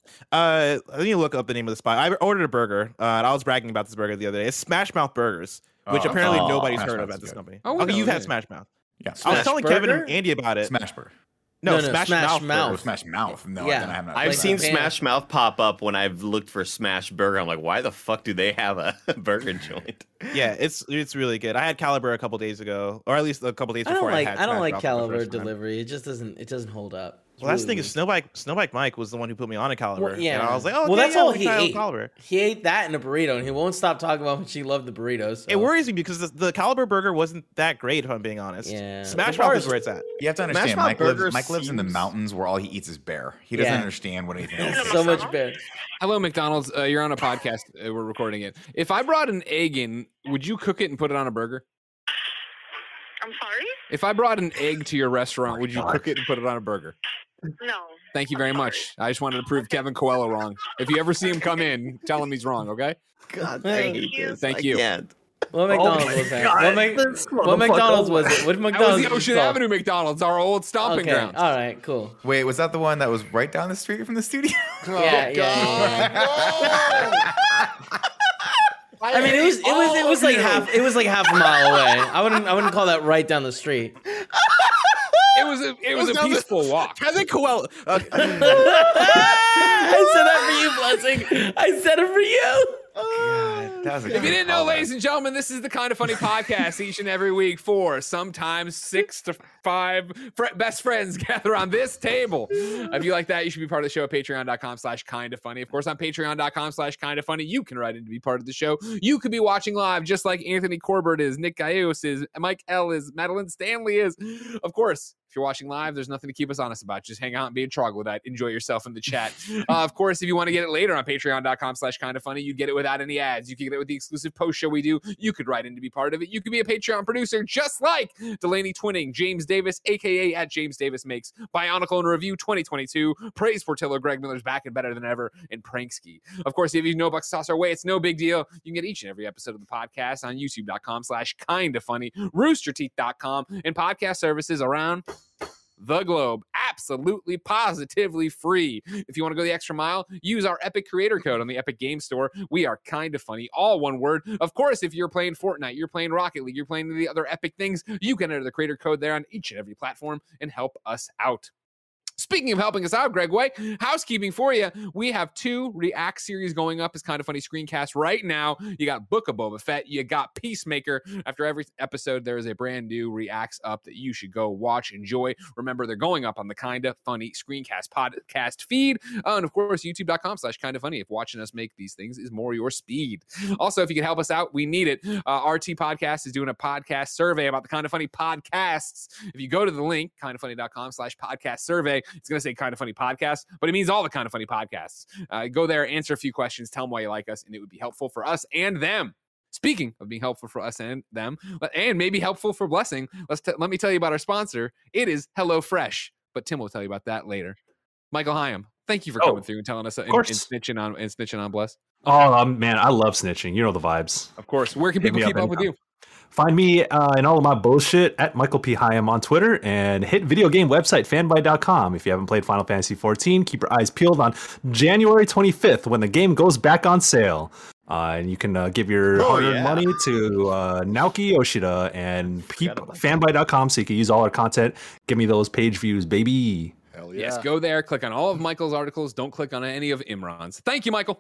Uh, I need to look up the name of the spot. I ordered a burger, uh, and I was bragging about this burger the other day. It's Smash Mouth Burgers, which Oh, apparently oh, nobody's Smash heard of Mouth's at this good. company. Oh, we okay, know, you've yeah. had Smash Mouth. Yeah. I was Smash telling Kevin Burger? and Andy about it. Smash Burger. No, No, no, Smash, Smash Mouth. Mouth. Oh, Burger. Smash Mouth. No, Yeah. then I haven't. I've Like seen pan. Smash Mouth pop up when I've looked for Smash Burger. I'm like, why the fuck do they have a burger joint? Yeah, it's it's really good. I had Caliber a couple days ago, or at least a couple days I don't before. like I, had I don't Smash like Mouth for the Caliber first time. delivery. It just doesn't it doesn't hold up. It's Well, that's the really thing is Snowbike Snowbike Mike was the one who put me on a Caliber. Well, yeah. and I was like, oh, well, okay, that's yeah, all we can he try out ate. Caliber. He ate that and a burrito, and he won't stop talking about how much he loved the burritos. It so- worries me because the, the Caliber burger wasn't that great, if I'm being honest. Yeah. Smash The Mouth bars- is where it's at. You have to Smash understand, Mouth Mike lives, Burger Mike lives in the seems- mountains where all he eats is bear. He doesn't Yeah. understand what anything else is. so much better. Hello, McDonald's. Uh, you're on a podcast. Uh, we're recording it. If I brought an egg in, would you cook it and put it on a burger? I'm sorry? If I brought an egg to your restaurant, would you cook it and put it on a burger? No. Thank you very much. I just wanted to prove Kevin Coelho wrong. If you ever see him come in, tell him he's wrong, okay? God, Thank hate you. this. Thank I you. can't. What McDonald's my was that? God, What, Mc- this what motherfucker. McDonald's was it? What That McDonald's? was the was Ocean it called? Avenue McDonald's, our old stomping Okay, grounds. all right, cool. Wait, was that the one that was right down the street from the studio? yeah, yeah, yeah, yeah. I mean, it was it was it was like half it was like half a mile away. I wouldn't I wouldn't call that right down the street. It was a it was a down the- peaceful walk. Kevin Coelho. Uh, I said that for you, Blessing. I said it for you. God, that was a If you good didn't know, callback. ladies and gentlemen, this is the Kind of Funny podcast each and every week. Four, sometimes six to five fr- best friends gather on this table. If you like that, you should be part of the show at patreon.com slash kind of funny. Of course, on patreon.com slash kind of funny, you can write in to be part of the show. You could be watching live just like Anthony Corbett is, Nick Gaius is, Mike L is, Madeline Stanley is. Of course, if you're watching live, there's nothing to keep us honest about. Just hang out and be a troglodyte. Enjoy yourself in the chat. Uh, of course, if you want to get it later on patreon.com slash kind of funny, you get it without any ads. You can get it with the exclusive post show we do. You could write in to be part of it. You could be a Patreon producer just like Delaney Twinning, James Davis, aka at James Davis Makes, Bionicle and Review twenty twenty-two, Praise Portillo, Greg Miller's back and better than ever, and Prankski. Of course, if you know bucks toss our way, it's no big deal. You can get each and every episode of the podcast on youtube.com slash kind of funny, rooster teeth dot com, and podcast services around the globe. Absolutely positively free. If you want to go the extra mile, use our Epic creator code on the Epic Game Store. We are Kind of Funny, all one word. Of course, if you're playing Fortnite, you're playing Rocket League, you're playing the other Epic things, you can enter the creator code there on each and every platform and help us out. Speaking of helping us out, Greg Way, housekeeping for you. We have two React series going up as Kind of Funny screencasts right now. You got Book of Boba Fett. You got Peacemaker. After every episode, there is a brand new Reacts up that you should go watch, enjoy. Remember, they're going up on the Kind of Funny screencast podcast feed. Uh, and of course, youtube.com slash kind of funny. If watching us make these things is more your speed. Also, if you can help us out, we need it. Uh, R T Podcast is doing a podcast survey about the Kind of Funny podcasts. If you go to the link, kindoffunny.com slash podcast survey, it's going to say Kind of Funny Podcast, but it means all the Kind of Funny podcasts. Uh, go there, answer a few questions, tell them why you like us, and it would be helpful for us and them. Speaking of being helpful for us and them, and maybe helpful for Blessing, let's t- let me tell you about our sponsor. It is HelloFresh, but Tim will tell you about that later. Michael Hyam, thank you for coming Oh, through and telling us uh, and, course. and snitching on and snitching on Bless. Oh um, man, I love snitching. You know the vibes. Of course. Where can Hit people me up keep up with anytime. you? Find me uh, and all of my bullshit at Michael P. Hyam on Twitter, and hit video game website fanbyte dot com. If you haven't played Final Fantasy fourteen, keep your eyes peeled on January twenty-fifth when the game goes back on sale. Uh, and you can uh, give your Oh, hard-earned yeah. money to uh, Naoki Yoshida and keep fanbyte dot com so you can use all our content. Give me those page views, baby. Hell yeah. Yes, go there, click on all of Michael's articles. Don't click on any of Imran's. Thank you, Michael.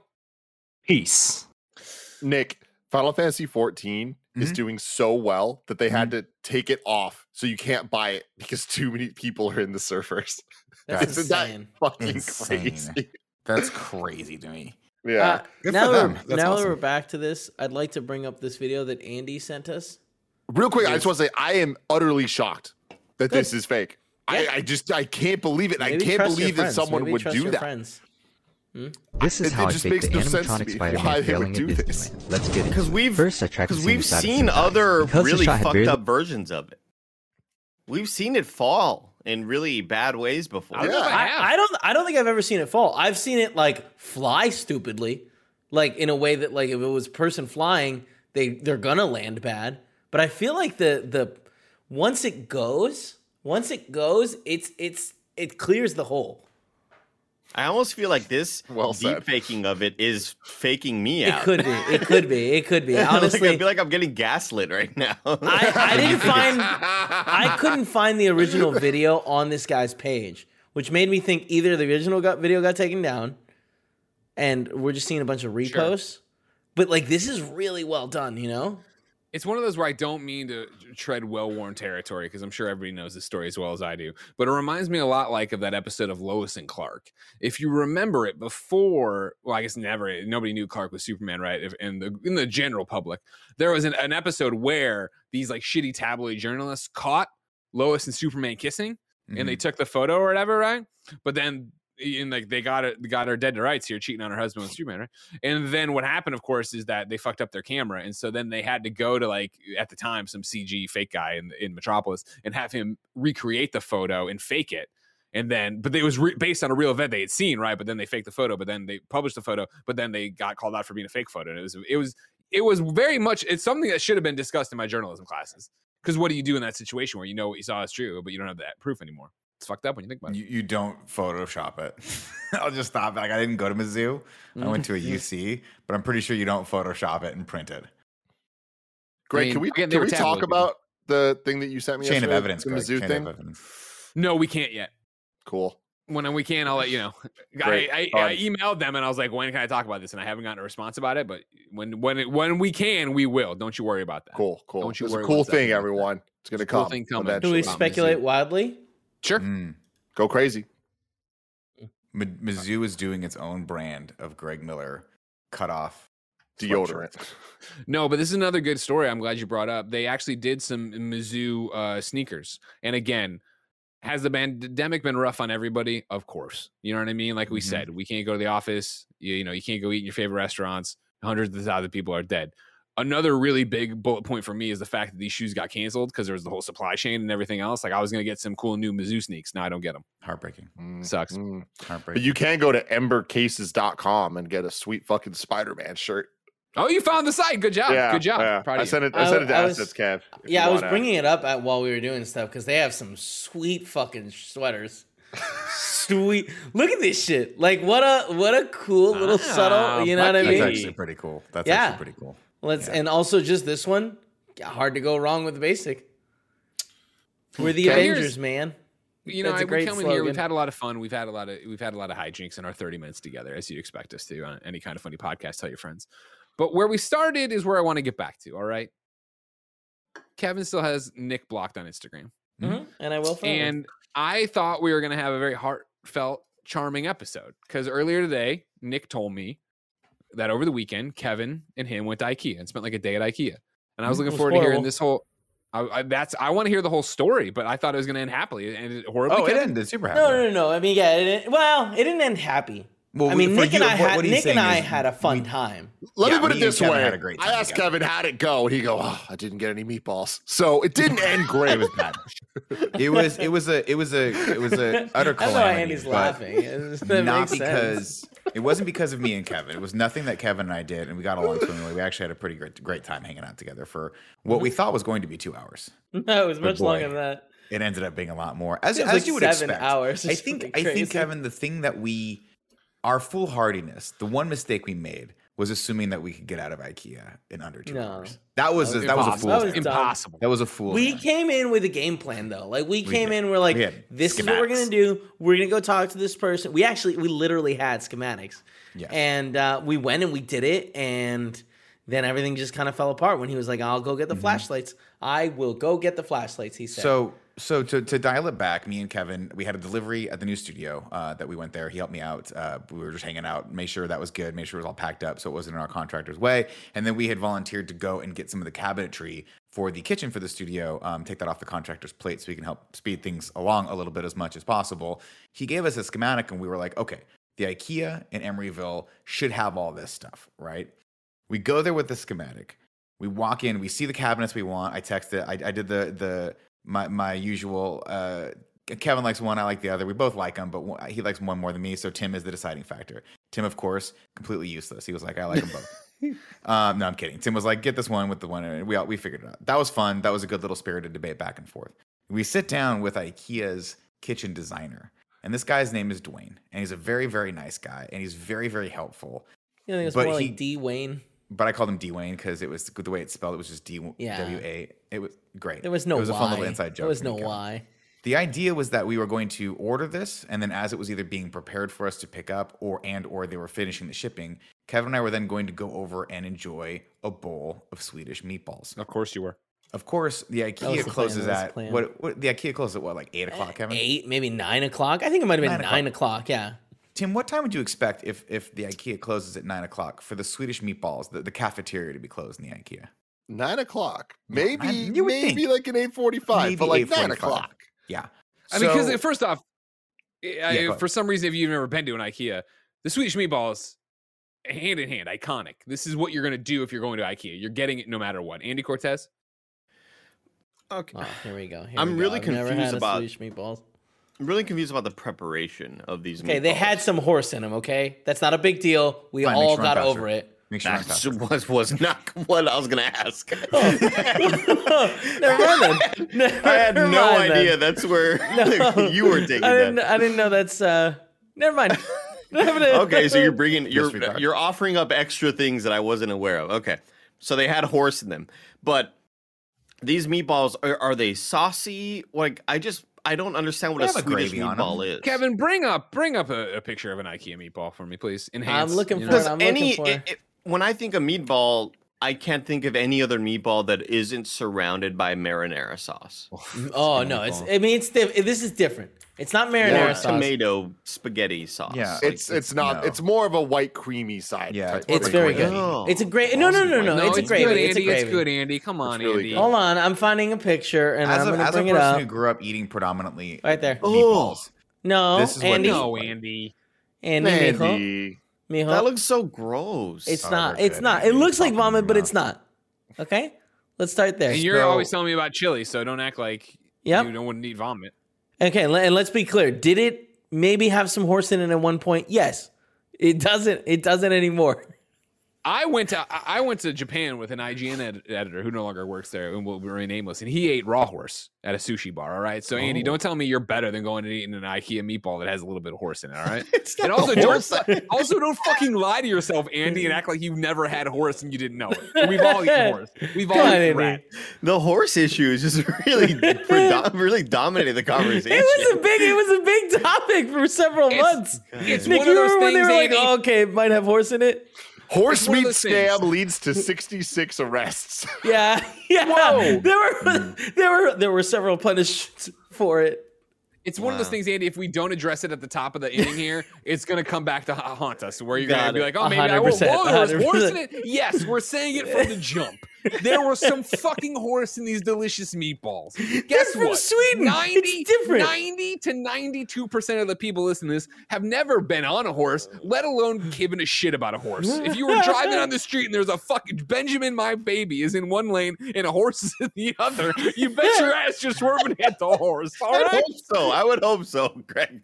Peace. Nick, Final Fantasy fourteen is Mhm. doing so well that they had to take it off so you can't buy it because too many people are in the servers. That's Isn't that insane. fucking Insane. crazy? That's crazy to me. Yeah. Uh, Good now for that them. we're, That's now that awesome. we're back to this, I'd like to bring up this video that Andy sent us. Real quick, I just want to say I am utterly shocked that Good. this is fake. Yeah. I, I just I can't believe it. Maybe I can't trust your believe that friends. someone Maybe would trust do your that. friends. This is It- how it I just faked makes the no sense to animatronic me Spider-Man why they failing would at do this. Disneyland. Let's get Because it. we've First, I tried to because see we've inside of seen some other guys. Because the really shot had fucked barely- up versions of it. We've seen it fall in really bad ways before. I don't know if I have. I, I don't. I don't think I've ever seen it fall. I've seen it like fly stupidly, like in a way that like if it was a person flying, they they're gonna land bad. But I feel like the the once it goes, once it goes, it's it's it clears the hole. I almost feel like this Well said. deep faking of it is faking me It out. could be. It could be. It could be. Honestly, like, I feel like I'm getting gaslit right now. I, I didn't find. I couldn't find the original video on this guy's page, which made me think either the original got, video got taken down, and we're just seeing a bunch of reposts. But like, this is really well done, you know. It's one of those where I don't mean to tread well-worn territory because I'm sure everybody knows this story as well as I do. But it reminds me a lot like of that episode of Lois and Clark. If you remember it before, well, I guess never, nobody knew Clark was Superman, right? If, in the in the general public, there was an, an episode where these like shitty tabloid journalists caught Lois and Superman kissing, mm-hmm. and they took the photo or whatever, right? But then. And like they got it, got her dead to rights here, cheating on her husband with Superman, right? And then what happened, of course, is that they fucked up their camera, and so then they had to go to like at the time some C G fake guy in in Metropolis and have him recreate the photo and fake it, and then but it was re- based on a real event they had seen, right? But then they faked the photo, but then they published the photo, but then they got called out for being a fake photo, and it was it was it was very much it's something that should have been discussed in my journalism classes. Because what do you do in that situation where you know what you saw is true, but you don't have that proof anymore? It's fucked up when you think about it. You, you don't Photoshop it. I'll just stop. Like I didn't go to Mizzou. I went to a U C, but I'm pretty sure you don't Photoshop it and print it. Greg, I mean, can we again, they can were we talk tabloid people. about the thing that you sent me? Chain of yesterday, evidence. the Greg. Mizzou Chain thing. of evidence. No, we can't yet. Cool. When we can, I'll let you know. I, Great. I, I emailed them and I was like, "When can I talk about this?" And I haven't gotten a response about it. But when when it, when we can, we will. Don't you worry about that. Cool. Cool. Don't you It's a worry cool about that. thing, everyone. It's gonna It's a cool come. thing coming. Do eventually. we About speculate Mizzou. wildly? Sure. Mm. Go crazy. M- Mizzou is doing its own brand of Greg Miller cut off Deodorant. sweatshirts. No, but this is another good story. I'm glad you brought up. They actually did some Mizzou uh, sneakers, and again, has the pandemic been rough on everybody? Of course. You know what I mean? Like we Mhm. said, we can't go to the office. You, you know, you can't go eat in your favorite restaurants. Hundreds of thousands of people are dead. Another really big bullet point for me is the fact that these shoes got canceled because there was the whole supply chain and everything else. Like I was going to get some cool new Mizzou sneaks. Now I don't get them. Heartbreaking. Mm, Sucks. mm. Heartbreaking. But you can go to ember cases dot com and get a sweet fucking Spider-Man shirt. Oh, you found the site. Good job. yeah, Good job. yeah. Proud of I you. sent it. I I- sent it to I was- Assets, Kev. if Yeah, you I was wanna- bringing it up at while we were doing stuff because they have some sweet fucking sweaters. Sweet. Look at this shit. Like what a what a cool little Ah, subtle. You know what I Bucky. That's mean? actually pretty cool. That's Yeah. actually pretty cool. Let's Yeah. and also just this one. yeah, Hard to go wrong with the basic. We're the Okay, here's- Avengers, man. You know, That's a I, we great come in here. We've slogan. had a lot of fun. We've had a lot of we've had a lot of hijinks in our thirty minutes together, as you'd expect us to on any kind of funny podcast. Tell your friends. But where we started is where I want to get back to. All right. Kevin still has Nick blocked on Instagram, Mhm. And I will. Follow. and I thought we were going to have a very heartfelt, charming episode because earlier today Nick told me that over the weekend Kevin and him went to IKEA and spent like a day at IKEA, and I was Mhm. It looking was forward to hearing horrible. this whole. I, I, that's I want to hear the whole story, but I thought it was going to end happily. It ended horribly. Oh, it Kevin. ended super happy. no, no, no, no. I mean, yeah. It didn't, well, it didn't end happy. Well, I mean, for Nick you, and I what- had what he's Nick and saying I is had a fun we- time. Let Yeah, me put me it and this Kevin way. had a great I time asked together. Kevin how'd it go, and he go, "Oh, I didn't get any meatballs." So it didn't end great. It was bad. It was. It was a. It was a. It was a utter I don't know why calamity. Andy's but laughing. It's- that Not makes sense. because it wasn't because of me and Kevin. It was nothing that Kevin and I did, and we got along swimmingly. We actually had a pretty great, great time hanging out together for what we thought was going to be two hours. No, it was much boy. longer than that. It ended up being a lot more, as, It was as like you would seven expect. hours. I It's think. really I crazy. think Kevin, the thing that we, our foolhardiness, the one mistake we made was assuming that we could get out of IKEA in under two No. hours. That was a, that was a Impossible. fool's That was errand. dumb. Impossible. That was a fool. We came in with a game plan though. Like we came did. in, we're like, We had this is what we're schematics. gonna do. We're gonna go talk to this person. We actually, we literally had schematics, Yes. and uh, we went and we did it, and then everything just kind of fell apart when he was like, "I'll go get the flashlights. I will go get the flashlights." He said. So, so to, to dial it back, me and Kevin, we had a delivery at the new studio uh, that we went there. He helped me out. Uh, we were just hanging out, made sure that was good, made sure it was all packed up so it wasn't in our contractor's way. And then we had volunteered to go and get some of the cabinetry for the kitchen for the studio, um, take that off the contractor's plate so we can help speed things along a little bit as much as possible. He gave us a schematic and we were like, okay, the IKEA in Emeryville should have all this stuff, right? We go there with the schematic. We walk in, we see the cabinets we want. I texted, I, I did the the my my usual. Uh, Kevin likes one, I like the other. We both like them, but one, he likes one more than me. So Tim is the deciding factor. Tim, of course, completely useless. He was like, I like them both. um, no, I'm kidding. Tim was like, get this one with the one, and we all, we figured it out. That was fun. That was a good little spirited debate back and forth. We sit down with IKEA's kitchen designer, And this guy's name is Dwayne, and he's a very, very nice guy, and he's very, very helpful. You think it's But more he- like D Wayne? But I called him Dwayne because it was the way it's spelled. It was just D Yeah. W A. It was great. There was no It was why. a fun little inside joke. There was for me, no Kevin. why. The idea was that we were going to order this, and then as it was either being prepared for us to pick up, or and or they were finishing the shipping, Kevin and I were then going to go over and enjoy a bowl of Swedish meatballs. Of course you were. Of course, the was IKEA the plan, closes that was the at plan. what, what? The IKEA closes at what, like eight o'clock, Kevin? Eight, maybe nine o'clock. I think it might have been Nine nine o'clock. o'clock. Yeah. Tim, what time would you expect if if the IKEA closes at nine o'clock for the Swedish meatballs, the, the cafeteria to be closed in the IKEA? Nine o'clock. Maybe, nine- you would maybe think. like an eight forty-five, Maybe but like nine eight forty-five. o'clock. Yeah. I mean, because So- first off, I, go ahead. for some reason, if you've never been to an IKEA, the Swedish meatballs, hand in hand, iconic. This is what you're going to do if you're going to IKEA. You're getting it no matter what. Andy Cortez? Okay. Oh, here we go. Here I'm we go. really I've never confused had a about- Swedish meatballs. I'm really confused about the preparation of these. Okay, they meatballs. had some horse in them. Okay, that's not a big deal. We Fine, make all sure I'm got faster. over it. Make sure I'm That faster. was was not what I was gonna ask. Never mind then. Never I had no mind then. idea that's where No. you were taking I didn't. that. I didn't know that's. uh Never mind. Okay, so you're bringing you're Disregard. you're offering up extra things that I wasn't aware of. Okay, so they had horse in them, but these meatballs are, are they saucy? Like I just I don't understand what They a have a Swedish gravy on meatball them. is. Kevin, bring up bring up a, a picture of an IKEA meatball for me, please. Enhance. I'm looking you for know? it. because I'm any looking for- it- it- when I think of meatball, I can't think of any other meatball that isn't surrounded by marinara sauce. Oh no! It's. I mean, it's. Diff- this is different. It's not marinara Or sauce. tomato spaghetti sauce. Yeah. Like, It's it's not. no. It's more of a white creamy side. Yeah, type It's of very thing. good. Oh. It's a great. No, no, no, no. No, it's, it's a gravy. good, It's a Andy. gravy. It's good, Andy. Come on, It's really Andy. good. Hold on, I'm finding a picture and As I'm a, gonna as a bring it person up. who grew up eating predominantly Right there. meatballs, No, This is what Andy. it No, Andy. Andy, mijo, Andy. mijo. that looks so gross. It's Oh, not. they're It's good, not. It Andy. looks like Pop 'em in vomit, your but mouth. it's not. Okay, let's start there. And you're So- always telling me about chili, so don't act like Yep. you don't want to eat vomit. Okay, le- and let's be clear. Did it maybe have some horse in it at one point? Yes. It doesn't. It doesn't anymore. I went to I I went to Japan with an I G N ed- editor who no longer works there and will remain nameless, and he ate raw horse at a sushi bar. All right, so Andy, Oh. don't tell me you're better than going and eating an IKEA meatball that has a little bit of horse in it. All right, It's not and also a don't horse. also don't fucking lie to yourself, Andy, and act like you've never had horse and you didn't know it. We've all eaten horse. We've all Come on, eaten Andy. rat. The horse issue is just really predom- really dominating the conversation. It was a big. It was a big topic for several It's- months. It's Nick, one you of those remember when they things, were like, Andy. oh, "Okay, it might have horse in it." Horse It's one of meat those things. scam leads to sixty-six arrests. Yeah, yeah. Whoa. There were there were there were several punishments for it. It's one of those Wow. things, Andy. If we don't address it at the top of the inning here, it's going to come back to ha- haunt us. Where you're going Got to be it. like, "Oh, maybe I one will." hundred percent, Whoa, there was one hundred horse in percent. it. Yes, we're saying it from the jump. There was some fucking horse in these delicious meatballs. Guess from what? Sweden. ninety, It's different. ninety to ninety-two percent of the people listening to this have never been on a horse, let alone given a shit about a horse. If you were driving on the street and there's a fucking Benjamin, my baby, is in one lane and a horse is in the other, you bet your ass just swerving at the horse. All I would right? hope so. I would hope so, Greg.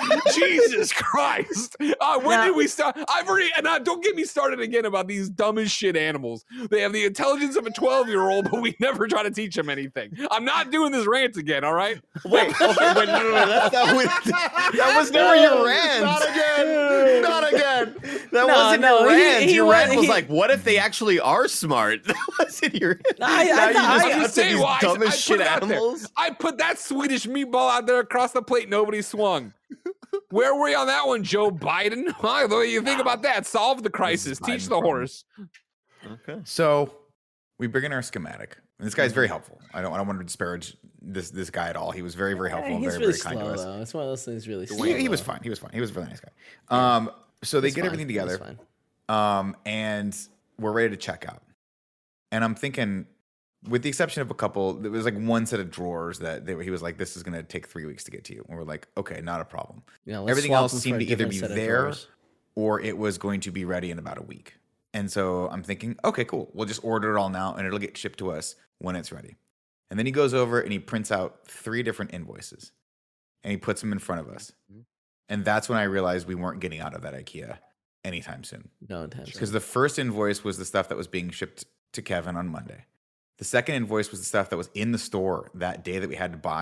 Jesus Christ! Uh, when Now- did we start? I've already, and uh, don't get me started again about these dumb as shit animals. They have the intelligence of a twelve-year-old, but we never try to teach them anything. I'm not doing this rant again. All right? Wait, okay, wait, no, no, no, that's not what, that was never your rant. Not again. Not again. That No, wasn't no, your he- rant. he your wa- rant was he- like, what if they actually are smart? That wasn't your. I- I Now thought- you just I- got I'm to just saying, these well, I- dumbest I put shit it out there. animals. I put that Swedish meatball out there across the plate. Nobody swung. Where were we on that one, Joe Biden? Huh? What do you think about that? Solve the crisis. Teach Biden's the problem. horse. Okay. So we bring in our schematic. And this guy's very helpful. I don't I don't want to disparage this this guy at all. He was very, very helpful and He's very, really very kind slow to us. though. It's one of those things. Really slow. He, he was though. fine. He was fine. He was a really nice guy. Um, so they It's get fine. everything It's together. fine. Um, and we're ready to check out. And I'm thinking, with the exception of a couple, there was like one set of drawers that they, were- he was like, "This is going to take three weeks to get to you." And we're like, "Okay, not a problem." Yeah, let's Everything swap else them for seemed a to either different be set of there drawers. or it was going to be ready in about a week. And so I'm thinking, okay, cool. We'll just order it all now and it'll get shipped to us when it's ready. And then he goes over and he prints out three different invoices and he puts them in front of us. And that's when I realized we weren't getting out of that IKEA anytime soon. No intention. Because the first invoice was the stuff that was being shipped to Kevin on Monday. The second invoice was the stuff that was in the store that day that we had to buy.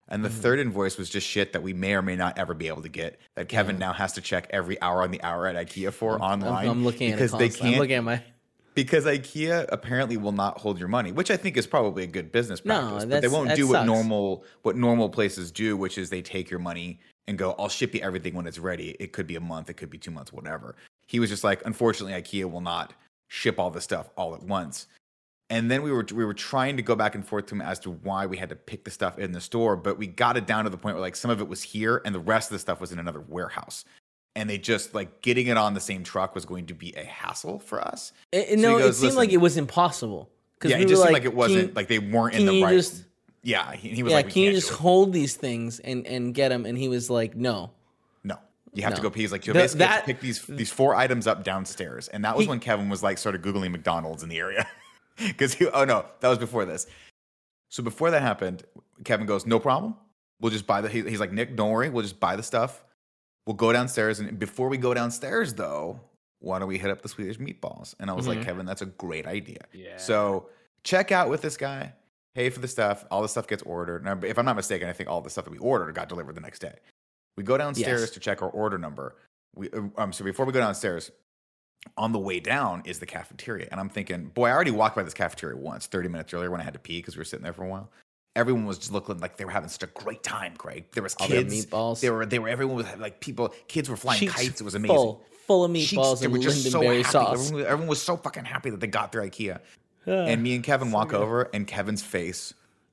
And the Mhm. third invoice was just shit that we may or may not ever be able to get. That Kevin Yeah. now has to check every hour on the hour at IKEA for I'm, online. I'm looking at because it they constantly. I'm can't. looking at my. Because IKEA apparently will not hold your money, which I think is probably a good business No, practice. but they that's- won't that do what sucks. normal what normal places do, which is they take your money and go, "I'll ship you everything when it's ready." It could be a month, it could be two months, whatever. He was just like, unfortunately, IKEA will not ship all the stuff all at once. And then we were we were trying to go back and forth to him as to why we had to pick the stuff in the store, but we got it down to the point where like some of it was here and the rest of the stuff was in another warehouse. And they just like getting it on the same truck was going to be a hassle for us. It, So he no, goes, it seemed like "Listen." it was impossible. Yeah, we it just were seemed like it "Can wasn't you- like they weren't in can the you right. just- yeah, he, he was yeah, like, we can you can't just do it. hold these things and and get them? And he was like, no. No, you have to No. go. He's like, you The- basically have that- to pick these these four items up downstairs, and that was He- when Kevin was like, started googling McDonald's in the area, because he. Oh no, that was before this. So before that happened, Kevin goes, no problem. We'll just buy the. He, he's like, Nick, don't worry. We'll just buy the stuff. We'll go downstairs, and before we go downstairs, though, why don't we hit up the Swedish meatballs? And I was Mhm. like, Kevin, that's a great idea. Yeah. So check out with this guy. Pay for the stuff. All the stuff gets ordered. Now, if I'm not mistaken, I think all the stuff that we ordered got delivered the next day. We go downstairs Yes. to check our order number. We um so before we go downstairs, on the way down is the cafeteria, and I'm thinking, boy, I already walked by this cafeteria once, thirty minutes earlier when I had to pee because we were sitting there for a while. Everyone was just looking like they were having such a great time, Craig. There was All their kids. meatballs. They were they were everyone was like people. Kids were flying Cheeks kites. It was amazing. Full, full of Cheeks, meatballs they and were just so lingonberry happy. sauce. Everyone, everyone was so fucking happy that they got their IKEA. And me and Kevin walk over, and Kevin's face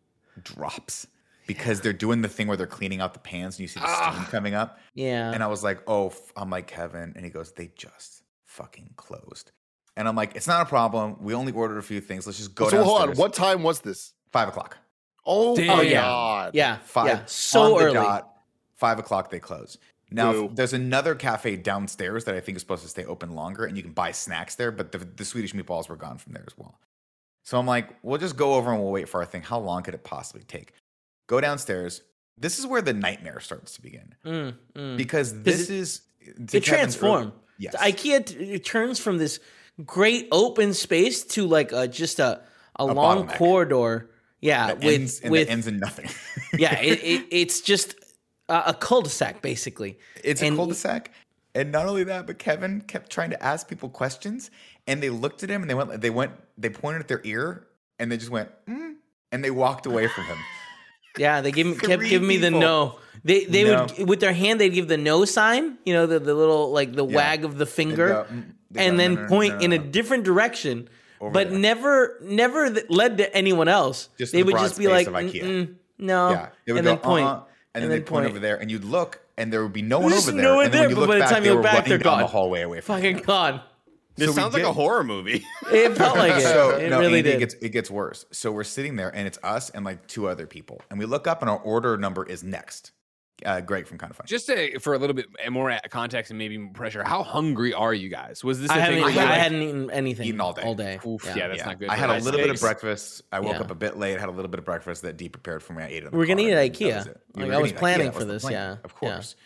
drops because they're doing the thing where they're cleaning out the pans, and you see the steam coming up. Yeah. And I was like, "Oh," f-. I'm like, Kevin, and he goes, "They just fucking closed." And I'm like, "It's not a problem. We only ordered a few things. Let's just go so downstairs." hold on. What time was this? Five o'clock. Oh Damn. my Oh, yeah. god. yeah. Five. Yeah. on So the early. dot, five o'clock they close. Now Boo. there's another cafe downstairs that I think is supposed to stay open longer, and you can buy snacks there. But the, the Swedish meatballs were gone from there as well. So I'm like, we'll just go over and we'll wait for our thing. How long could it possibly take? Go downstairs. This is where the nightmare starts to begin Mm, mm. because this it- is to It Kevin's transformed. early- Yes. IKEA t- it turns from this great open space to like a, just a a, long bottleneck. corridor. Yeah, That with ends, and with that ends in nothing. yeah, it, it, it's just a, a cul-de-sac basically. It's And- a cul-de-sac. And not only that, but Kevin kept trying to ask people questions, and they looked at him and they went, they went, they pointed at their ear, and they just went, mm, and they walked away from him. Yeah, they give, kept Three giving me the people. no. They they No. would with their hand they'd give the no sign, you know, the, the little like the Yeah. wag of the They finger, go, mm, they and go, then "No, no, no, point no, no, in a no." different direction, Over but there. never never th- led to anyone else. Just they the would broad just be space like, of IKEA. "Mm-mm, no, Yeah, they would and go, then point, uh-uh, and, then and they then point point. over there, and you'd look, and there would be no one There's over no there. one And then when there, you but look by the back, time they you were look back, running they're down the gone. hallway away from Fucking you. gone. This So we sounds like get- a horror movie. It felt like it. So it no, really Andy, did. it gets it gets worse. So we're sitting there, and it's us and like two other people, and we look up, and our order number is next. Uh, Greg from Kind of Funny. Just to, for a little bit more context and maybe more pressure, how hungry are you guys? Was this a I thing? haven't, where I you're like, hadn't eaten anything Eaten all day. All day. Oof, yeah, that's not good. I for had a my little bit of steaks. breakfast. I woke Yeah. up a bit late. Had a little bit of breakfast that Dee prepared for me. I ate it. In the We're gonna car, eat at and that IKEA. was it. We Like, were I gonna was eat at planning IKEA. That for was the this, plan, yeah, of yeah. course.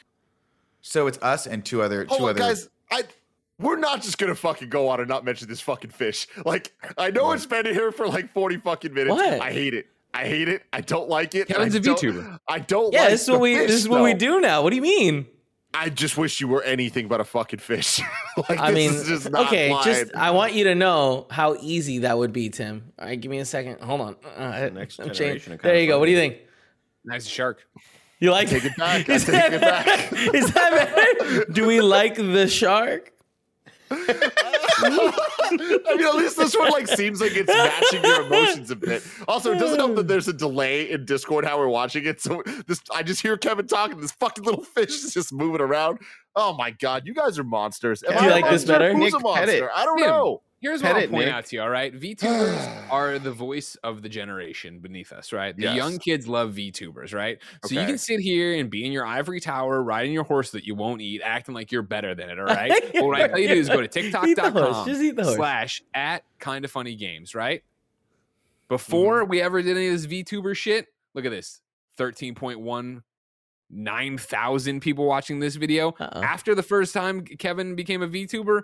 So it's us and two other two Hold on, other guys. I we're not just gonna fucking go on and not mention this fucking fish. Like, I know it's been here for like forty fucking minutes. What? I hate it. I hate it. I don't like it. and Kevin's I a don't- VTuber. I don't Yeah, like this is what the we fish, this is what we though. do now. What do you mean? I just wish you were anything but a fucking fish. like, I this mean, is just not okay, flying. just I want you to know how easy that would be, Tim. All right, give me a second. Hold on. Uh, Next I'm generation changing- of There Kinda you go. What do you Funny. think? Nice shark. You like Take it back. I Is take that it back. better? Is that better? Do we like the shark? I mean, at least this one like seems like it's matching your emotions a bit. Also, it doesn't help that there's a delay in Discord how we're watching it. So this, I just hear Kevin talking. This fucking little fish is just moving around. Oh my god, you guys are monsters. Am Do you I a like this monster? better? Who's Nick, a pet monster? it. I don't Tim. know. Here's Pet what I'll it, point Nick. out to you, all right? VTubers are the voice of the generation beneath us, right? The Yes. young kids love VTubers, right? So you Okay. can sit here and be in your ivory tower, riding your horse that you won't eat, acting like you're better than it, all right? But what I tell you to do is go to Eat the horse. TikTok.com Just eat the horse. slash at kind of funny games, right? Before we ever did any of this VTuber shit, look at this. thirteen point one nine thousand people watching this video. Uh-oh. After the first time Kevin became a VTuber,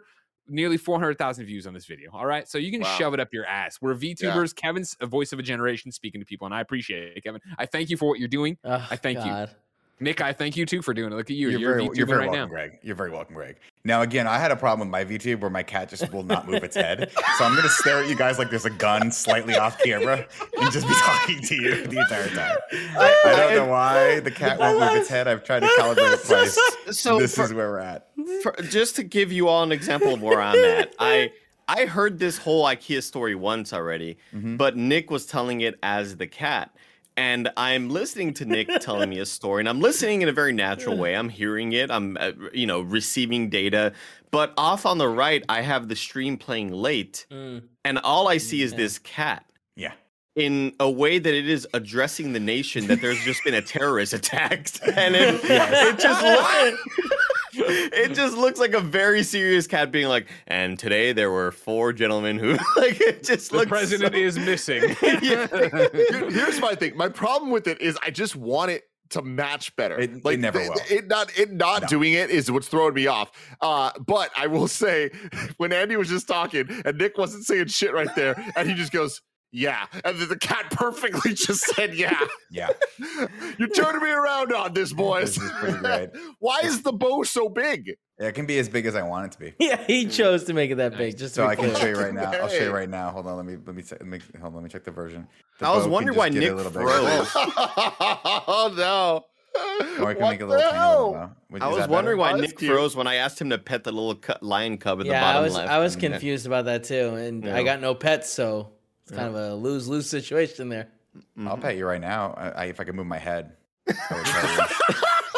nearly four hundred thousand views on this video. All right. So you can Wow. shove it up your ass. We're VTubers. Kevin's a voice of a generation speaking to people, and I appreciate it, Kevin. I thank you for what you're doing. Oh, I thank you. God. Nick, I thank you too for doing it. Look at you. You're, You're, very, VTubing you're very right welcome, now. Greg. You're very welcome, Greg. Now, again, I had a problem with my VTube where my cat just will not move its head. So I'm going to stare at you guys like there's a gun slightly off camera and just be talking to you the entire time. I, I don't know why the cat won't move its head. I've tried to calibrate it twice. So this for- is where we're at. For, just to give you all an example of where I'm at, I I heard this whole IKEA story once already, Mhm. but Nick was telling it as the cat. And I'm listening to Nick telling me a story, and I'm listening in a very natural way. I'm hearing it. I'm, uh, you know, receiving data. But off on the right, I have the stream playing late, Mm. and all I see is Yeah. this cat. Yeah. In a way that it is addressing the nation that there's just been a terrorist attack, and it, it just looks, it just looks like a very serious cat being like, and today there were four gentlemen who like it just The looks president so- is missing. Yeah. Here- Here's my thing. My problem with it is I just want it to match better. It- it never th- will. It not it not No. doing it is what's throwing me off. Uh, but I will say, when Andy was just talking and Nick wasn't saying shit right there, and he just goes, "Yeah," and then the cat perfectly just said, "Yeah." Yeah. You're turning me around on this, boys. This is pretty great. Why is the bow so big? It can be as big as I want it to be. Yeah, he chose to make it that big. Just to So be I can clear. show you right now. I'll show Hey. you right now. Hold on. Let me let me, let me hold on. Let me check the version. The I was bow can wondering just why get a Nick little bigger. froze. Oh no! Or I can What make it a little the tiny hell? little bow. Would- I is was that wondering better? why Oh, that's Nick cute. froze when I asked him to pet the little cu- lion cub at the Yeah, bottom I was left. I was and- confused about that too, and I Yeah. got no pets, so it's kind of a lose lose situation there. I'll pet you right now. I, I, if I can move my head. I would tell you.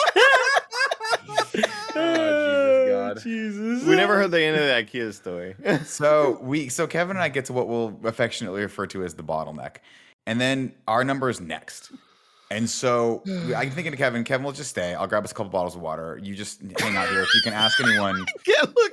Oh, Jesus God. Jesus. We never heard the end of the IKEA story. So we, so Kevin and I get to what we'll affectionately refer to as the bottleneck, and then our number is next. And so we- I'm thinking to Kevin. Kevin will just stay. I'll grab us a couple bottles of water. You just hang out here. If you can ask anyone, Yeah, look,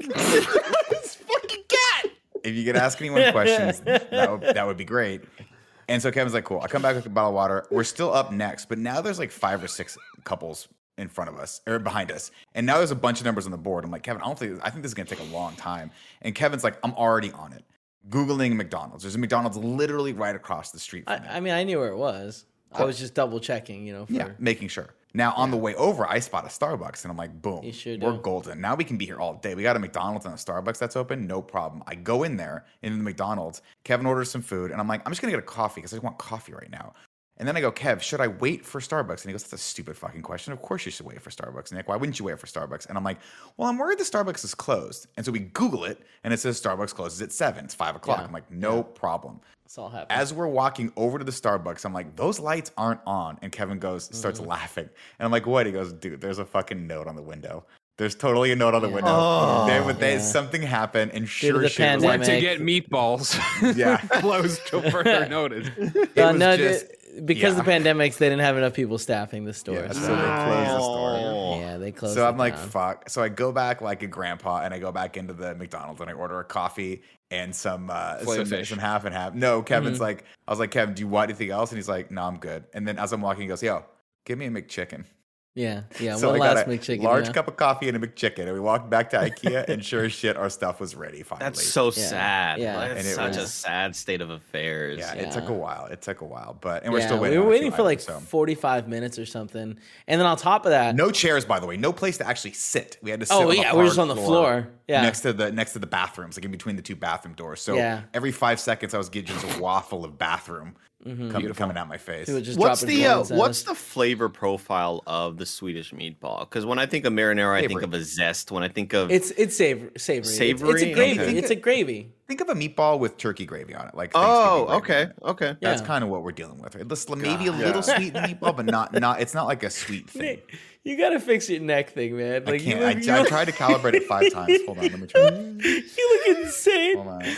this fucking cat. if you could ask anyone questions, that would, that would be great. And so Kevin's like, cool. I come back with a bottle of water. We're still up next, but now there's like five or six couples in front of us or behind us. And now there's a bunch of numbers on the board. I'm like, Kevin, I don't think, I think this is going to take a long time. And Kevin's like, I'm already on it. Googling McDonald's. There's a McDonald's literally right across the street from me. I, I mean, I knew where it was. I was just double checking, you know. For, Yeah, making sure. Now on the way over, I spot a Starbucks, and I'm like, boom, You sure we're do. golden. Now we can be here all day. We got a McDonald's and a Starbucks that's open, no problem. I go in there in the McDonald's. Kevin orders some food, and I'm like, I'm just gonna get a coffee because I want coffee right now. And then I go, Kev, should I wait for Starbucks? And he goes, that's a stupid fucking question. Of course you should wait for Starbucks, Nick. Why wouldn't you wait for Starbucks? And I'm like, well, I'm worried the Starbucks is closed. And so we Google it, and it says Starbucks closes at seven. It's five o'clock. Yeah. I'm like, no problem. It's all happening. As we're walking over to the Starbucks, I'm like, those lights aren't on. And Kevin goes, starts Mm-hmm. laughing. And I'm like, what? He goes, dude, there's a fucking note on the window. There's totally a note on the Yeah. window. Oh. There, but they, Yeah. something happened, and to sure the shit, was like, Went to Pandemic. get meatballs. Yeah. Closed till further notice. it Uh, was no, just, the- because yeah. of the pandemics, they didn't have enough people staffing the store. Yeah, so so, they closed the Oh. store. yeah, they closed. So it I'm like, down. fuck. So I go back like a grandpa, and I go back into the McDonald's, and I order a coffee and some uh, Filet some, fish. some half and half. No, Kevin's Mm-hmm. like, I was like, Kevin, do you want anything else? And he's like, no, I'm good. And then as I'm walking, he goes, yo, give me a McChicken. Yeah, yeah. So one I got last a McChicken. large yeah. cup of coffee and a McChicken, and we walked back to IKEA, and sure as shit, our stuff was ready finally. That's so Yeah. sad. Yeah. Like, And it's it such a was- sad state of affairs. yeah, Yeah. it took a while. It took a while, but and we're Yeah, still waiting. We were on a waiting few for like items, so. forty-five minutes or something, and then on top of that, No chairs, by the way. No place to actually sit. We had to sit. oh on yeah, the we're just hard on the floor. Yeah, next to the next to the bathrooms, like in between the two bathroom doors. So Yeah. every five seconds, I was getting just a waffle of bathroom come, coming out my face. It would just What's dropping the uh, coins at what's us. the flavor profile of the Swedish meatball? Because when I think of marinara, I think Savory. of a zest. When I think of It's it's savory. Savory. It's- It's, Savory? a gravy. Okay. It's a gravy. Think of a meatball with turkey gravy on it, like oh, Thanksgiving gravy okay, on it. okay. That's Yeah. kind of what we're dealing with. It's maybe a God. little Yeah. sweet in the meatball, but not not. It's not like a sweet thing. Nick, you gotta fix your neck thing, man. I Like you, can't. look, I, you, I tried to calibrate it five times. Hold on, let me try. you look insane. Hold on a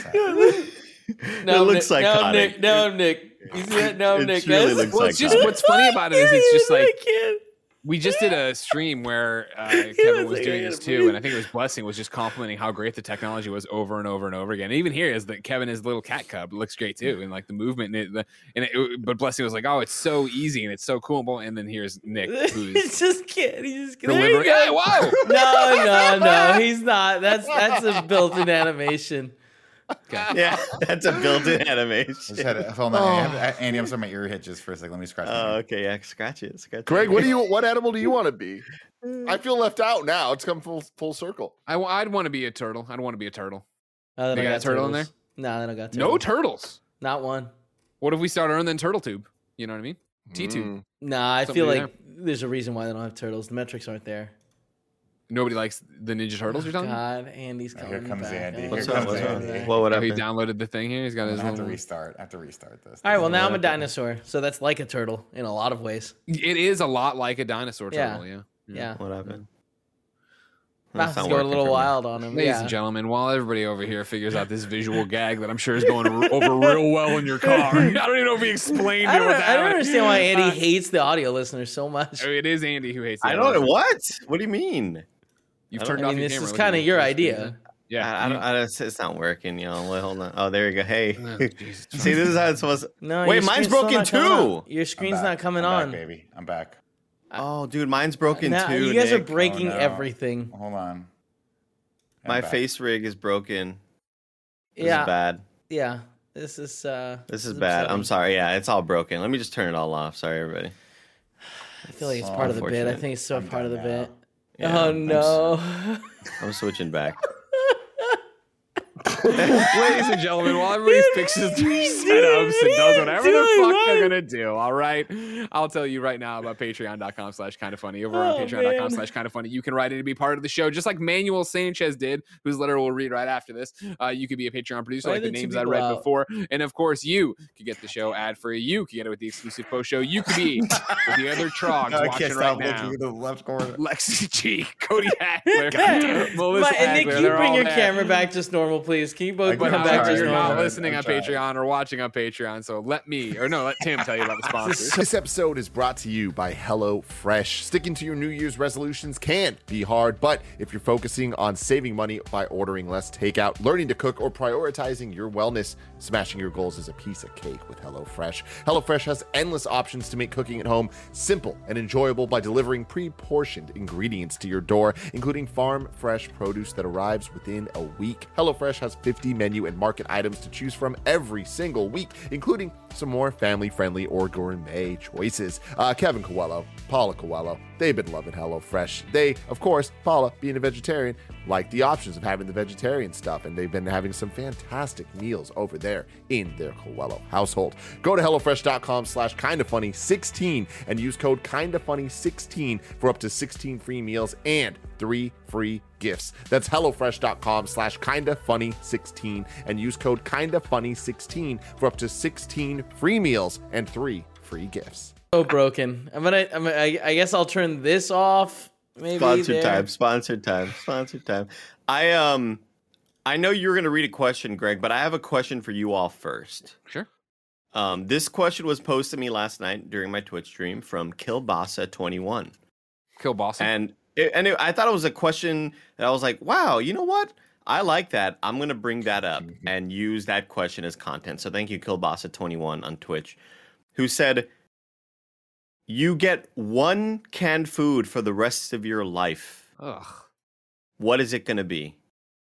second. No, It looks Nick, no, psychotic. Nick, no, Nick. You see that? No, It Nick. truly That's- looks Well, it's just psychotic. what's funny about it is it's just like I can't. We just did a stream where uh, was Kevin was like, doing I this gotta too, breathe. and I think it was Blessing was just complimenting how great the technology was over and over and over again. And even here is that Kevin, his little cat cub, looks great too, and like the movement and it, the, and it, but Blessing was like, "Oh, it's so easy and it's so cool." And then here's Nick, He's who's just kidding. He's just kidding. There you delivering. go. Hey, whoa! No, no, no. He's not. That's that's a built-in animation. Okay. Yeah, that's a built-in I animation. just had to, hold on, Oh. I have- Andy. I'm sorry, my ear hitches for a second. Let me scratch. my Oh, ear. okay, yeah, scratch it, scratch Greg, it. what do you? What animal do you want to be? I feel left out now. It's come full full circle. I, would want to be a turtle. I'd want to be a turtle. Oh, they They don't got a turtle in turtles. No, they don't got turtles. No turtles. Not one. What if we start our own then turtle tube? You know what I mean? T tube. Mm. Nah, I Something feel to do like there's a reason why they don't have turtles. The metrics aren't there. Nobody likes the Ninja Turtles or something. God, Andy's Oh, coming here comes back. Andy. Oh, What's Here up? comes What's up? Andy. Well, what Oh, he happened? downloaded the thing here. He's got I his have to little. restart. I have to restart this. All right, well, now I'm a Okay. dinosaur, so that's like a turtle in a lot of ways. It is a lot like a dinosaur Yeah. turtle. Yeah. Yeah. What happened? That's That's not going a working little for me. wild on him. Ladies Yeah. and gentlemen, while everybody over here figures out this visual gag that I'm sure is going r- over real well in your car, I don't even know if he explained I it. don't, what's I don't happening. understand why Andy Uh, hates the audio listeners so much. oh, it is Andy who hates. the I other don't know one. what. What do you mean? You've I turned I off mean, your this camera. is Look at kind of you. your Full idea. screen. Yeah. I, I don't. I don't. It's not working, y'all. Wait, hold on. Oh, there you go. Hey, Oh, Jesus see, this is how it's supposed. to... No, Wait, your mine's screen's still broken not coming on. too. Your I'm screen's back. not coming I'm on. back, baby. I'm back. Oh, dude, mine's broken Now- too. you guys are Nick. breaking Oh, no. everything. Hold on. I'm My back. face rig is broken. This Yeah, is bad. yeah. This is uh. This is bad. I'm upsetting. sorry. Yeah, it's all broken. Let me just turn it all off. Sorry, everybody. I feel like it's So part of the bit. I unfortunate. think it's so I'm part of the done now. bit. Yeah, Oh I'm no! I'm switching back. Ladies and gentlemen, while everybody fixes their He's setups doing- and what are does you whatever the doing? fuck they're What? gonna do, all right? I'll tell you right now about patreon.com slash kind of funny. Over on Oh, patreon.com man. slash kind of funny, you can write in to be part of the show, just like Manuel Sanchez did, whose letter we'll read right after this. Uh, you could be a Patreon producer, Why like the did two names I people read out? before. And of course, you could get the show ad free. You could get it with the exclusive post show. You could be with the other trogs I watching can't right stop now. looking at the left corner. Lexi G, Cody Hackler, Melissa But, and Nick, Hagler, can you they're bring all your there. camera back just normal, please? Can you both I come can But back however, just you're try. not normal? listening I'm on trying. Patreon or watching on Patreon, so let me, or no, let Tim tell you about the sponsors. This episode is brought to you by HelloFresh. Sticking to your New Year's resolutions can be hard, but if you're focusing on saving money by ordering less takeout, learning to cook, or prioritizing your wellness, smashing your goals is a piece of cake with HelloFresh. HelloFresh has endless options to make cooking at home simple and enjoyable by delivering pre-portioned ingredients to your door, including farm fresh produce that arrives within a week. HelloFresh has fifty menu and market items to choose from every single week, including some more family-friendly or gourmet choices. Uh, Kevin Coelho, Paula Coelho, they've been loving HelloFresh. They, of course, Paula, being a vegetarian, like the options of having the vegetarian stuff, and they've been having some fantastic meals over there in their Coelho household. Go to HelloFresh.com slash KindaFunny16 and use code KindaFunny sixteen for up to sixteen free meals and three free gifts. That's HelloFresh.com slash KindaFunny16 and use code KindaFunny sixteen for up to sixteen free meals and three free gifts. So broken. I'm gonna. I'm, I, I guess I'll turn this off. Maybe Sponsored there. time. Sponsored time. Sponsored time. I um, I know you were gonna read a question, Greg, but I have a question for you all first. Sure. Um, this question was posed to me last night during my Twitch stream from Kilbasa twenty-one. Kill Boss. And it, and it, I thought it was a question that I was like, wow, you know what? I like that. I'm going to bring that up and use that question as content. So thank you, Kilbasa twenty-one on Twitch, who said, you get one canned food for the rest of your life. Ugh. What is it going to be?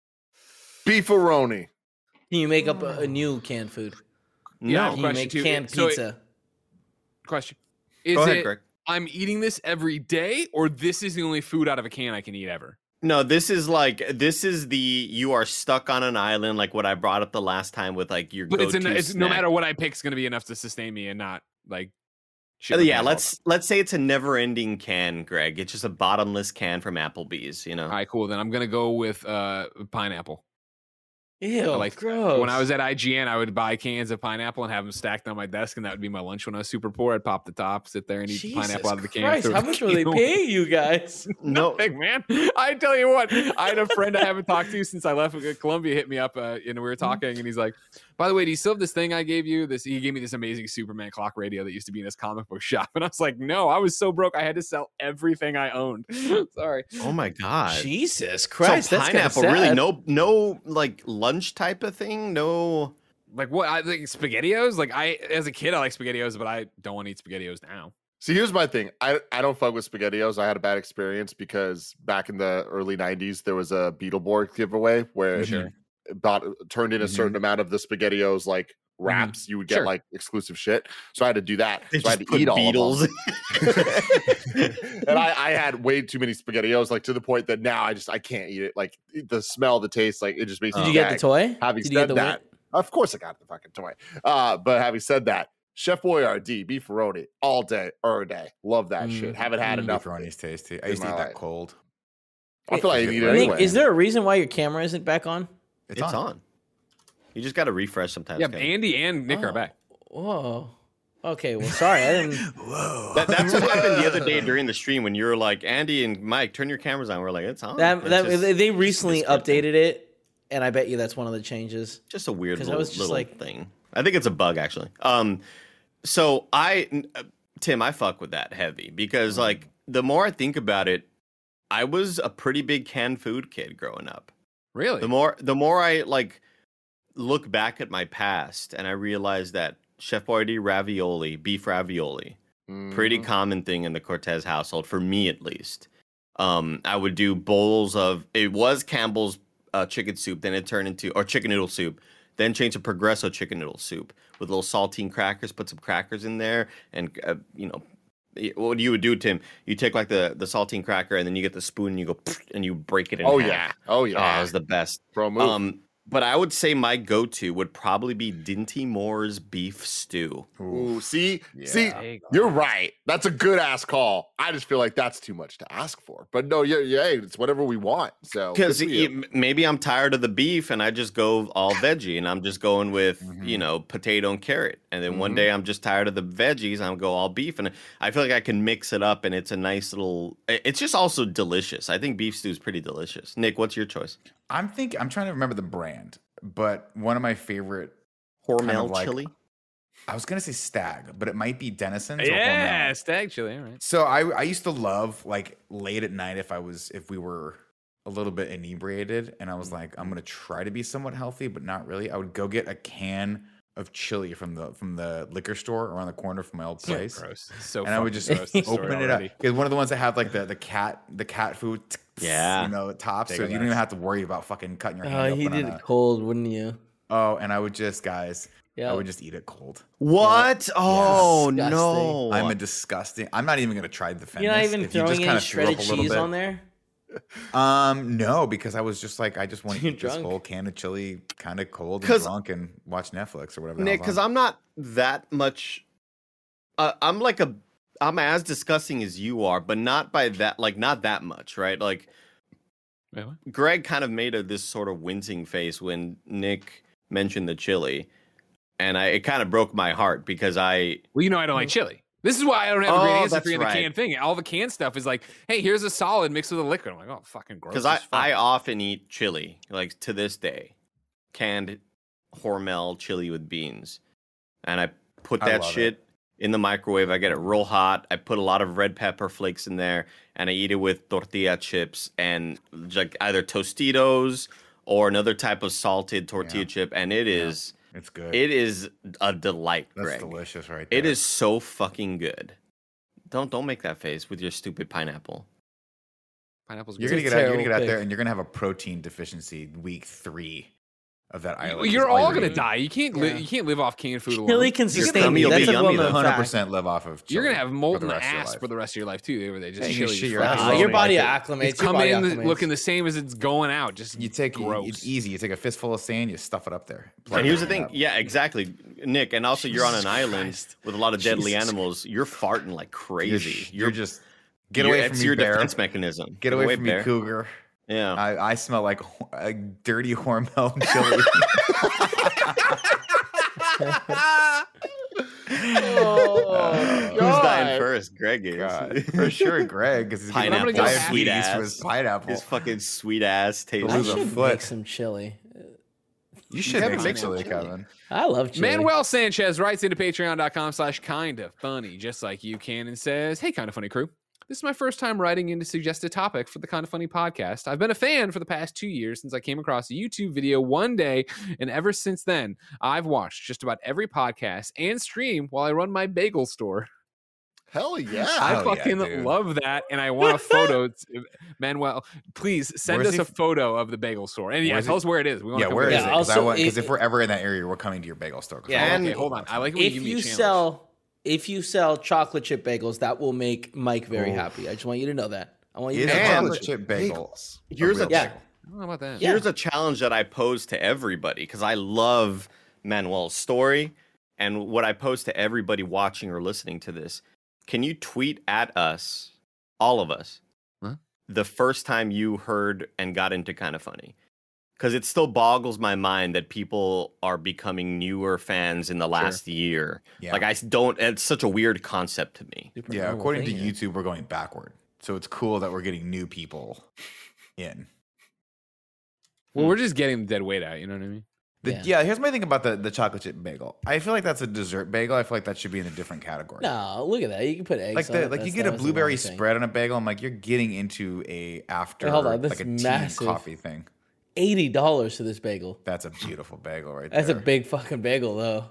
Beefaroni. Can you make up a, a new canned food? Yeah, No. Can you question make too. canned So it- pizza? Question. Is Go ahead, it Greg. I'm eating this every day, or this is the only food out of a can I can eat ever? No, this is like, this is the, you are stuck on an island, like what I brought up the last time with like your But it's, go-to en- it's no snack. matter what I pick, it's going to be enough to sustain me and not like. shit Uh, my yeah, pants let's let's say it's a never-ending can, Greg. It's just a bottomless can from Applebee's, you know. all. All right, cool. Then I'm going to go with uh, pineapple. Ew, I like gross. when I was at I G N, I would buy cans of pineapple and have them stacked on my desk, and that would be my lunch when I was super poor. I'd pop the top, sit there, and eat the Jesus pineapple out of the can. Christ, throw how the much were they can paying you guys? No, Nothing, man. I tell you what, I had a friend I haven't talked to since I left Columbia hit me up, uh, and we were talking, and he's like, "By the way, do you still have this thing I gave you? This he gave me this amazing Superman clock radio that used to be in his comic book shop." And I was like, "No, I was so broke, I had to sell everything I owned." Sorry. oh my god. Jesus Christ, so that's kinda pineapple, really? sad. No, no, like lunch type of thing. No. Like what? I think SpaghettiOs. Like I, as a kid, I like SpaghettiOs, but I don't want to eat SpaghettiOs now. See, here's my thing. I, I don't fuck with SpaghettiOs. I had a bad experience because back in the early nineties, there was a Beetleborg giveaway where if you bought, turned in a certain amount of the SpaghettiOs like wraps, you would get Sure. like exclusive shit. So I had to do that. They so I had just to put eat all Beatles. of them. And I, I had way too many SpaghettiOs, like to the point that now I just I can't eat it. Like the smell, the taste, like it just makes Did me you get the gag. toy? Having Did you get said the that, of course I got the fucking toy. Uh, but having said that, Chef Boyardee beefaroni all day, every day. Love that Mm, shit. Haven't had mm. enough. of it. Beefaroni's tasty. I in used to my eat that life. cold. I feel like I need it Nick, anyway. is there a reason why your camera isn't back on? It's, on. You just got to refresh sometimes. Yeah, Kevin. Andy and Nick Oh. are back. Whoa. Okay, well, sorry, I didn't. That, that's what happened the other day during the stream when you were like, Andy and Mike, turn your cameras on. We're like, it's on. That, It's that just, they- they recently it's scripted. updated it, and I bet you that's one of the changes. just a weird 'Cause I little, was just little like- thing. I think it's a bug actually. Um, so I, uh, Tim, I fuck with that heavy because like the more I think about it, I was a pretty big canned food kid growing up. Really? The more, the more I like look back at my past and I realize that Chef Boyardee ravioli, beef ravioli, pretty Mhm. common thing in the Cortez household for me at least. Um, I would do bowls of it was Campbell's uh, chicken soup, then it turned into or chicken noodle soup, then changed to Progresso chicken noodle soup with little saltine crackers. Put some crackers in there, and uh, you know what you would do, Tim. You take like the the saltine cracker, and then you get the spoon and you go and you break it in Oh half. yeah. Oh Oh, yeah. it was the best. Pro move. Um, but I would say my go-to would probably be Dinty Moore's beef stew. Ooh, see, see, Yeah. you're right. That's a good ass call. I just feel like that's too much to ask for. But no, yeah, yeah, it's whatever we want. So good Because for you. maybe I'm tired of the beef and I just go all veggie and I'm just going with, Mm-hmm. you know, potato and carrot. And then one day I'm just tired of the veggies and I'll go all beef. And I feel like I can mix it up and it's a nice little, it's just also delicious. I think beef stew is pretty delicious. Nick, what's your choice? I'm thinking. I'm trying to remember the brand, but one of my favorite. Hormel Kind of like- chili? I was gonna say Stag, but it might be Denison's. or Yeah, Hormel. stag chili. All right. So I I used to love like late at night if I was if we were a little bit inebriated and I was like I'm gonna try to be somewhat healthy but not really. I would go get a can of chili from the from the liquor store around the corner from my old place. Gross. So And I would fucking just gross, this story open it already. up. Because one of the ones that have like the, the cat the cat food, Yeah. you know, tops, Big so on you don't that. even have to worry about fucking cutting your hand Oh, open he on did a- it cold, wouldn't you? Oh, and I would just guys, Yeah. I would just eat it cold. What? Oh, Disgusting. no. I'm a disgusting. I'm not even gonna try to defend You're not this. even If you throwing just any kinda threw up shredded a little cheese bit- on there? Um, no, because I was just like, I just want to You're eat this drunk. whole can of chili, kind of cold and 'Cause- drunk, and watch Netflix or whatever. the Nick, hell's because on. I'm not that much. Uh, I'm like a. I'm as disgusting as you are, but not by that. Like not that much, right? Like Wait, what? Greg kind of made a this sort of wincing face when Nick mentioned the chili, and I it kind of broke my heart because I. Well, you know I don't like chili. This is why I don't have a great Oh, answer that's for you in the right. canned thing. All the canned stuff is like, hey, here's a solid mixed with a liquid. I'm like, oh, fucking gross. Because I, as fuck. I often eat chili, like to this day, canned Hormel chili with beans, and I put I that love shit in the microwave. I get it real hot. I put a lot of red pepper flakes in there, and I eat it with tortilla chips and like either Tostitos or another type of salted tortilla Yeah. chip, and it is It's good. it is a delight, That's Greg. delicious, right there. It is so fucking good. Don't don't make that face with your stupid pineapple. Pineapple's You're good. gonna It's get a out. You're gonna get out terrible there, pick. and you're gonna have a protein deficiency week three of that You- island. You're That's all you're gonna eating. die. You can't li- Yeah. you can't live off canned food alone. Chili can Your sustain tummy you. will be That's a yummy, well-known though. one hundred fact. percent live off of. You're chili gonna have for molten the rest of your ass life. for the rest of your life too. Where they just Yeah, you chili shit just your fries. ass Uh, off. your Like body it. acclimates. It's your body coming in acclimates. looking the same as it's going out. Just You take gross. it's easy. You take a fistful of sand, you stuff it up there. And here's the Plug it thing, up. yeah, exactly, Nick. And also, you're on an Jesus island Christ. with a lot of deadly Jesus animals. You're farting like You're, crazy. sh- you're just get you're- away from it's me, your bear. defense mechanism. Get away from bear. me, cougar. Yeah. I, I smell like ho- a dirty Hormel chili. Oh, Who's dying God. first? Greg is. God, for sure, Greg, because he's getting Pineapple, gonna go sweet diabetes ass. for his pineapple. His fucking sweet ass taste. I lose a should foot. make some chili. You should haven't make made some some chili, chili. Kevin. I love chili. Manuel Sanchez writes into patreon.com slash kind of funny, just like you can, and says, hey, kind of funny crew. This is my first time writing in to suggest a topic for the Kind of Funny podcast. I've been a fan for the past two years since I came across a YouTube video one day, and ever since then, I've watched just about every podcast and stream while I run my bagel store. Hell yeah. I Hell yeah, fucking dude. love that, and I want a photo. Manuel, please send Where's us he- a photo of the bagel store. And yeah, Where's tell he- us where it is. We want Yeah, to where is Yeah, it? Because also, if, if- if we're ever in that area, we're coming to your bagel store. 'cause Yeah, I love and Okay, bagels. hold on. I like when you If give me you a challenge. sell, if you sell chocolate chip bagels, that will make Mike very happy. I just want you to know that. I want you Is to a know. And- chocolate chip bagel. bagels. Here's a real Yeah. bagel. I don't know about that. Yeah. Here's a challenge that I pose to everybody because I love Manuel's story and what I pose to everybody watching or listening to this. Can you tweet at us, all of us, Huh? the first time you heard and got into Kind of Funny? Because it still boggles my mind that people are becoming newer fans in the last year. Yeah. Like I s- don't. It's such a weird concept to me. Super Yeah, normal according to thing, yeah. YouTube, we're going backward. So it's cool that we're getting new people in. Well, we're just getting the dead weight out. You know what I mean? The, Yeah. yeah. here's my thing about the, the chocolate chip bagel. I feel like that's a dessert bagel. I feel like that should be in a different category. No, look at that. You can put eggs Like on the it. like you That's- get that a was the blueberry wrong thing. spread on a bagel. I'm like, you're getting into a after Wait, hold on, like that's a tea and massive. coffee thing. eighty dollars to this bagel. That's a beautiful bagel right That's there. a big fucking bagel, though.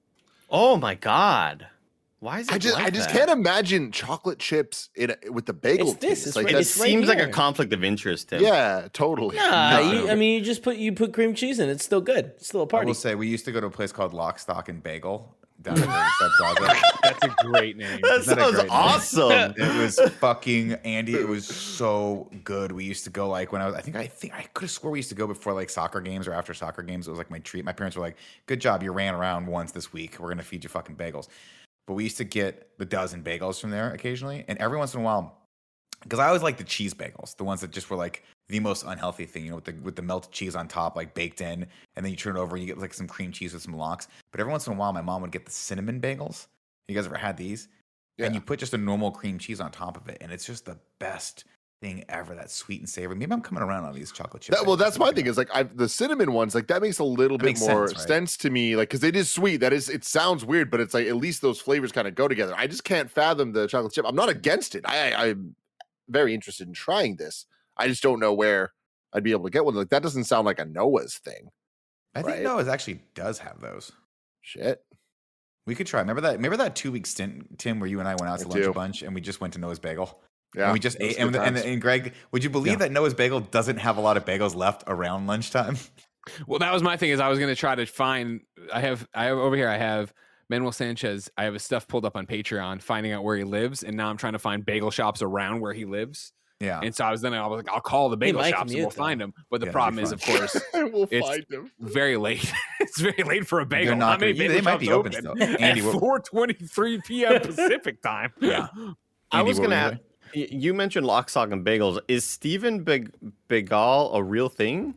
Oh my god! Why is it I just like I just that? can't imagine chocolate chips in a, with the bagel. It's this, taste. it's like right- That it's that's, right seems like a here. conflict of interest. Tim. yeah, totally. Nah, No. you, I mean, you just put you put cream cheese in. It's still good. It's still a I party. will say we used to go to a place called Lock, Stock, and Bagel down at Riverside Plaza. That's a great name. That Isn't that a sounds great name? awesome. It was fucking Andy. It was so good. We used to go like when I was. I think I think I could have swore we used to go before like soccer games or after soccer games. It was like my treat. My parents were like, "Good job, you ran around once this week. We're gonna feed you fucking bagels." But we used to get the dozen bagels from there occasionally, and every once in a while, because I always like the cheese bagels, the ones that just were like the most unhealthy thing, you know, with the with the melted cheese on top, like baked in, and then you turn it over and you get like some cream cheese with some lox. But every once in a while, my mom would get the cinnamon bagels. You guys ever had these? And Yeah. you put just a normal cream cheese on top of it, and it's just the best thing ever. That sweet and savory. Maybe I'm coming around on these chocolate chip. That, well, bagels. that's my thing. Is like I the cinnamon ones. Like that makes a little That bit makes more sense, right? sense to me. Like because it is sweet. That is. It sounds weird, but it's like at least those flavors kind of go together. I just can't fathom the chocolate chip. I'm not against it. I, I I'm very interested in trying this. I just don't know where I'd be able to get one. Like that doesn't sound like a Noah's thing. I think right? Noah's actually does have those. Shit. We could try. Remember that? Remember that two week stint, Tim, where you and I went out to I lunch do. a bunch, and we just went to Noah's Bagel. Yeah. And we just those ate. good And, and, times. and Greg, would you believe Yeah. that Noah's Bagel doesn't have a lot of bagels left around lunchtime? Well, that was my thing. Is I was going to try to find. I have. I have over here. I have Manuel Sanchez. I have his stuff pulled up on Patreon, finding out where he lives, and now I'm trying to find bagel shops around where he lives. Yeah. And so I was then I was like, I'll call the bagel might shops and commute, we'll though. find them. But the Yeah, that'd problem be is, of fun. course, we'll it's- find him. very late. It's very late for a bagel. They're How not many gonna- bagel they might shops be open open still. Andy, at what- four twenty-three p.m. Pacific time? Yeah. I Andy, was what gonna were you ask. y- You mentioned lock, stock, and bagels. Is Steven Beg- Begal a real thing?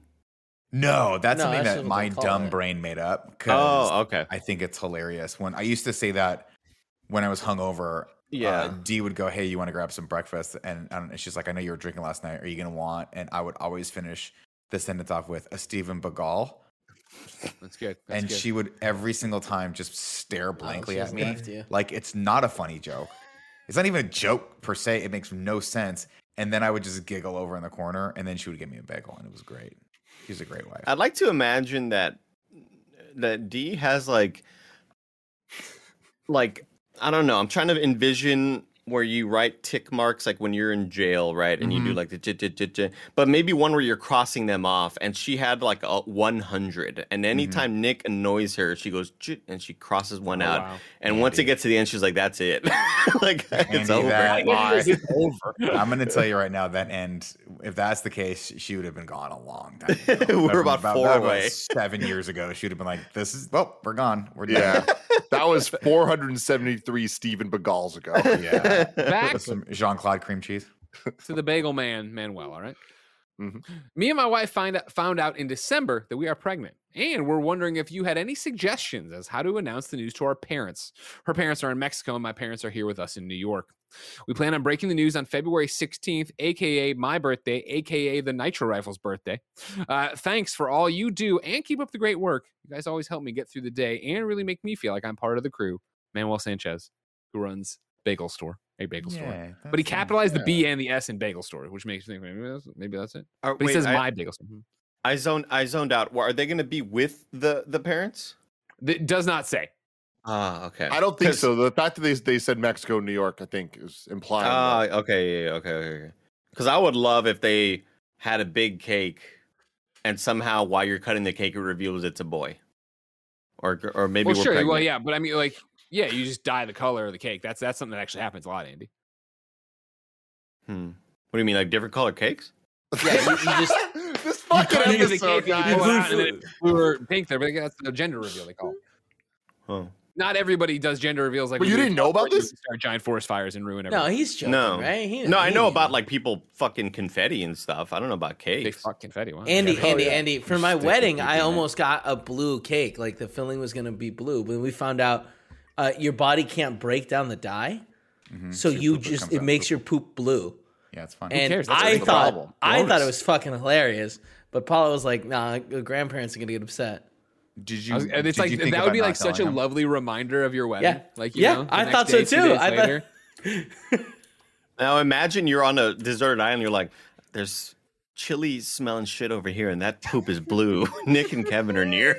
No, that's No, something that's that what my they call dumb it. brain made up. 'Cause Oh, okay. I think it's hilarious. When I used to say that when I was hungover, Yeah. uh, Dee would go, "Hey, you want to grab some breakfast?" And, and she's like, "I know you were drinking last night. Are you gonna want?" And I would always finish the sentence off with a Stephen Begal, That's good. That's and good. she would every single time just stare blankly she at just me, left you. like it's not a funny joke. It's not even a joke per se. It makes no sense. And then I would just giggle over in the corner, and then she would give me a bagel, and it was great. She's a great wife. I'd like to imagine that that D has like like I don't know. I'm trying to envision where you write tick marks like when you're in jail, right? And you do Mhm. like the j- j- j- j- but maybe one where you're crossing them off. And she had like a one hundred, and anytime Nick annoys her, she goes j- and she crosses one Oh, out. wow. And once it Andy. gets to the end, she's like, "That's it." Like it's Andy, over. that- It's over. I'm going to tell you right now that end, if that's the case, she would have been gone a long time ago. We're That- about four that away. was Seven years ago, she would have been like, "This is well, we're gone. We're done." Yeah. That was four hundred seventy-three Stephen Begals ago. yeah. Back With some Jean Claude cream cheese. to the bagel man, Manuel. All right. Mhm. Me and my wife find found out in December that we are pregnant, and we're wondering if you had any suggestions as how to announce the news to our parents. Her parents are in Mexico, and my parents are here with us in New York. We plan on breaking the news on February sixteenth, aka my birthday, aka the Nitro Rifles' birthday. Uh, thanks for all you do, and keep up the great work. You guys always help me get through the day and really make me feel like I'm part of the crew. Manuel Sanchez, who runs Bagel Store, a bagel store. Yeah, But he that's- capitalized the yeah. B and the S in Bagel Store, which makes me think maybe that's, maybe that's it. Are- But he wait, says I- my bagel store. I zoned. I zoned out. Well, are they going to be with the the parents? It does not say. Ah, okay. I don't think 'Cause- so. The fact that they they said Mexico, New York, I think is implying. Ah, that- okay, yeah, yeah, okay, okay. Because I would love if they had a big cake, and somehow while you're cutting the cake, it reveals it's a boy, or or maybe Well, we're sure. pregnant. Well, yeah, but I mean, like, yeah, you just dye the color of the cake. That's that's something that actually happens a lot, Andy. Hmm. What do you mean, like different color cakes? Yeah, you, you just this fucking Cut into the episode, cake and you guys. pull it out, and then it- we were pink there, but that's the gender reveal they call it. Oh. Not everybody does gender reveals like. But we you do in didn't know about California. this? You Start giant forest fires and ruin no, everything. he's joking, No, right? He, no, I he know didn't. about like people fucking confetti and stuff. I don't know about They cakes. fuck confetti. Wow. Andy, Yeah. Andy, yeah. Andy. For You my stick the wedding, cake I in it. almost got a blue cake. Like the filling was gonna be blue, but we found out uh, your body can't break down the dye, Mhm, so your you poop just comes it out makes poop. your poop blue. Yeah, it's fun. And cares? That's I the thought problem. I thought it Bonus. was fucking hilarious, but Paula was like, "Nah, the grandparents are gonna get upset." Did I you? was- and it's did like you think that would about be not like such a telling them? lovely reminder of your wedding. Yeah. Like you Yeah, know, the I next thought so day, two too. days I thought- later. Now imagine you're on a deserted island. You're like, there's chili smelling shit over here, and that poop is blue. Nick and Kevin are near.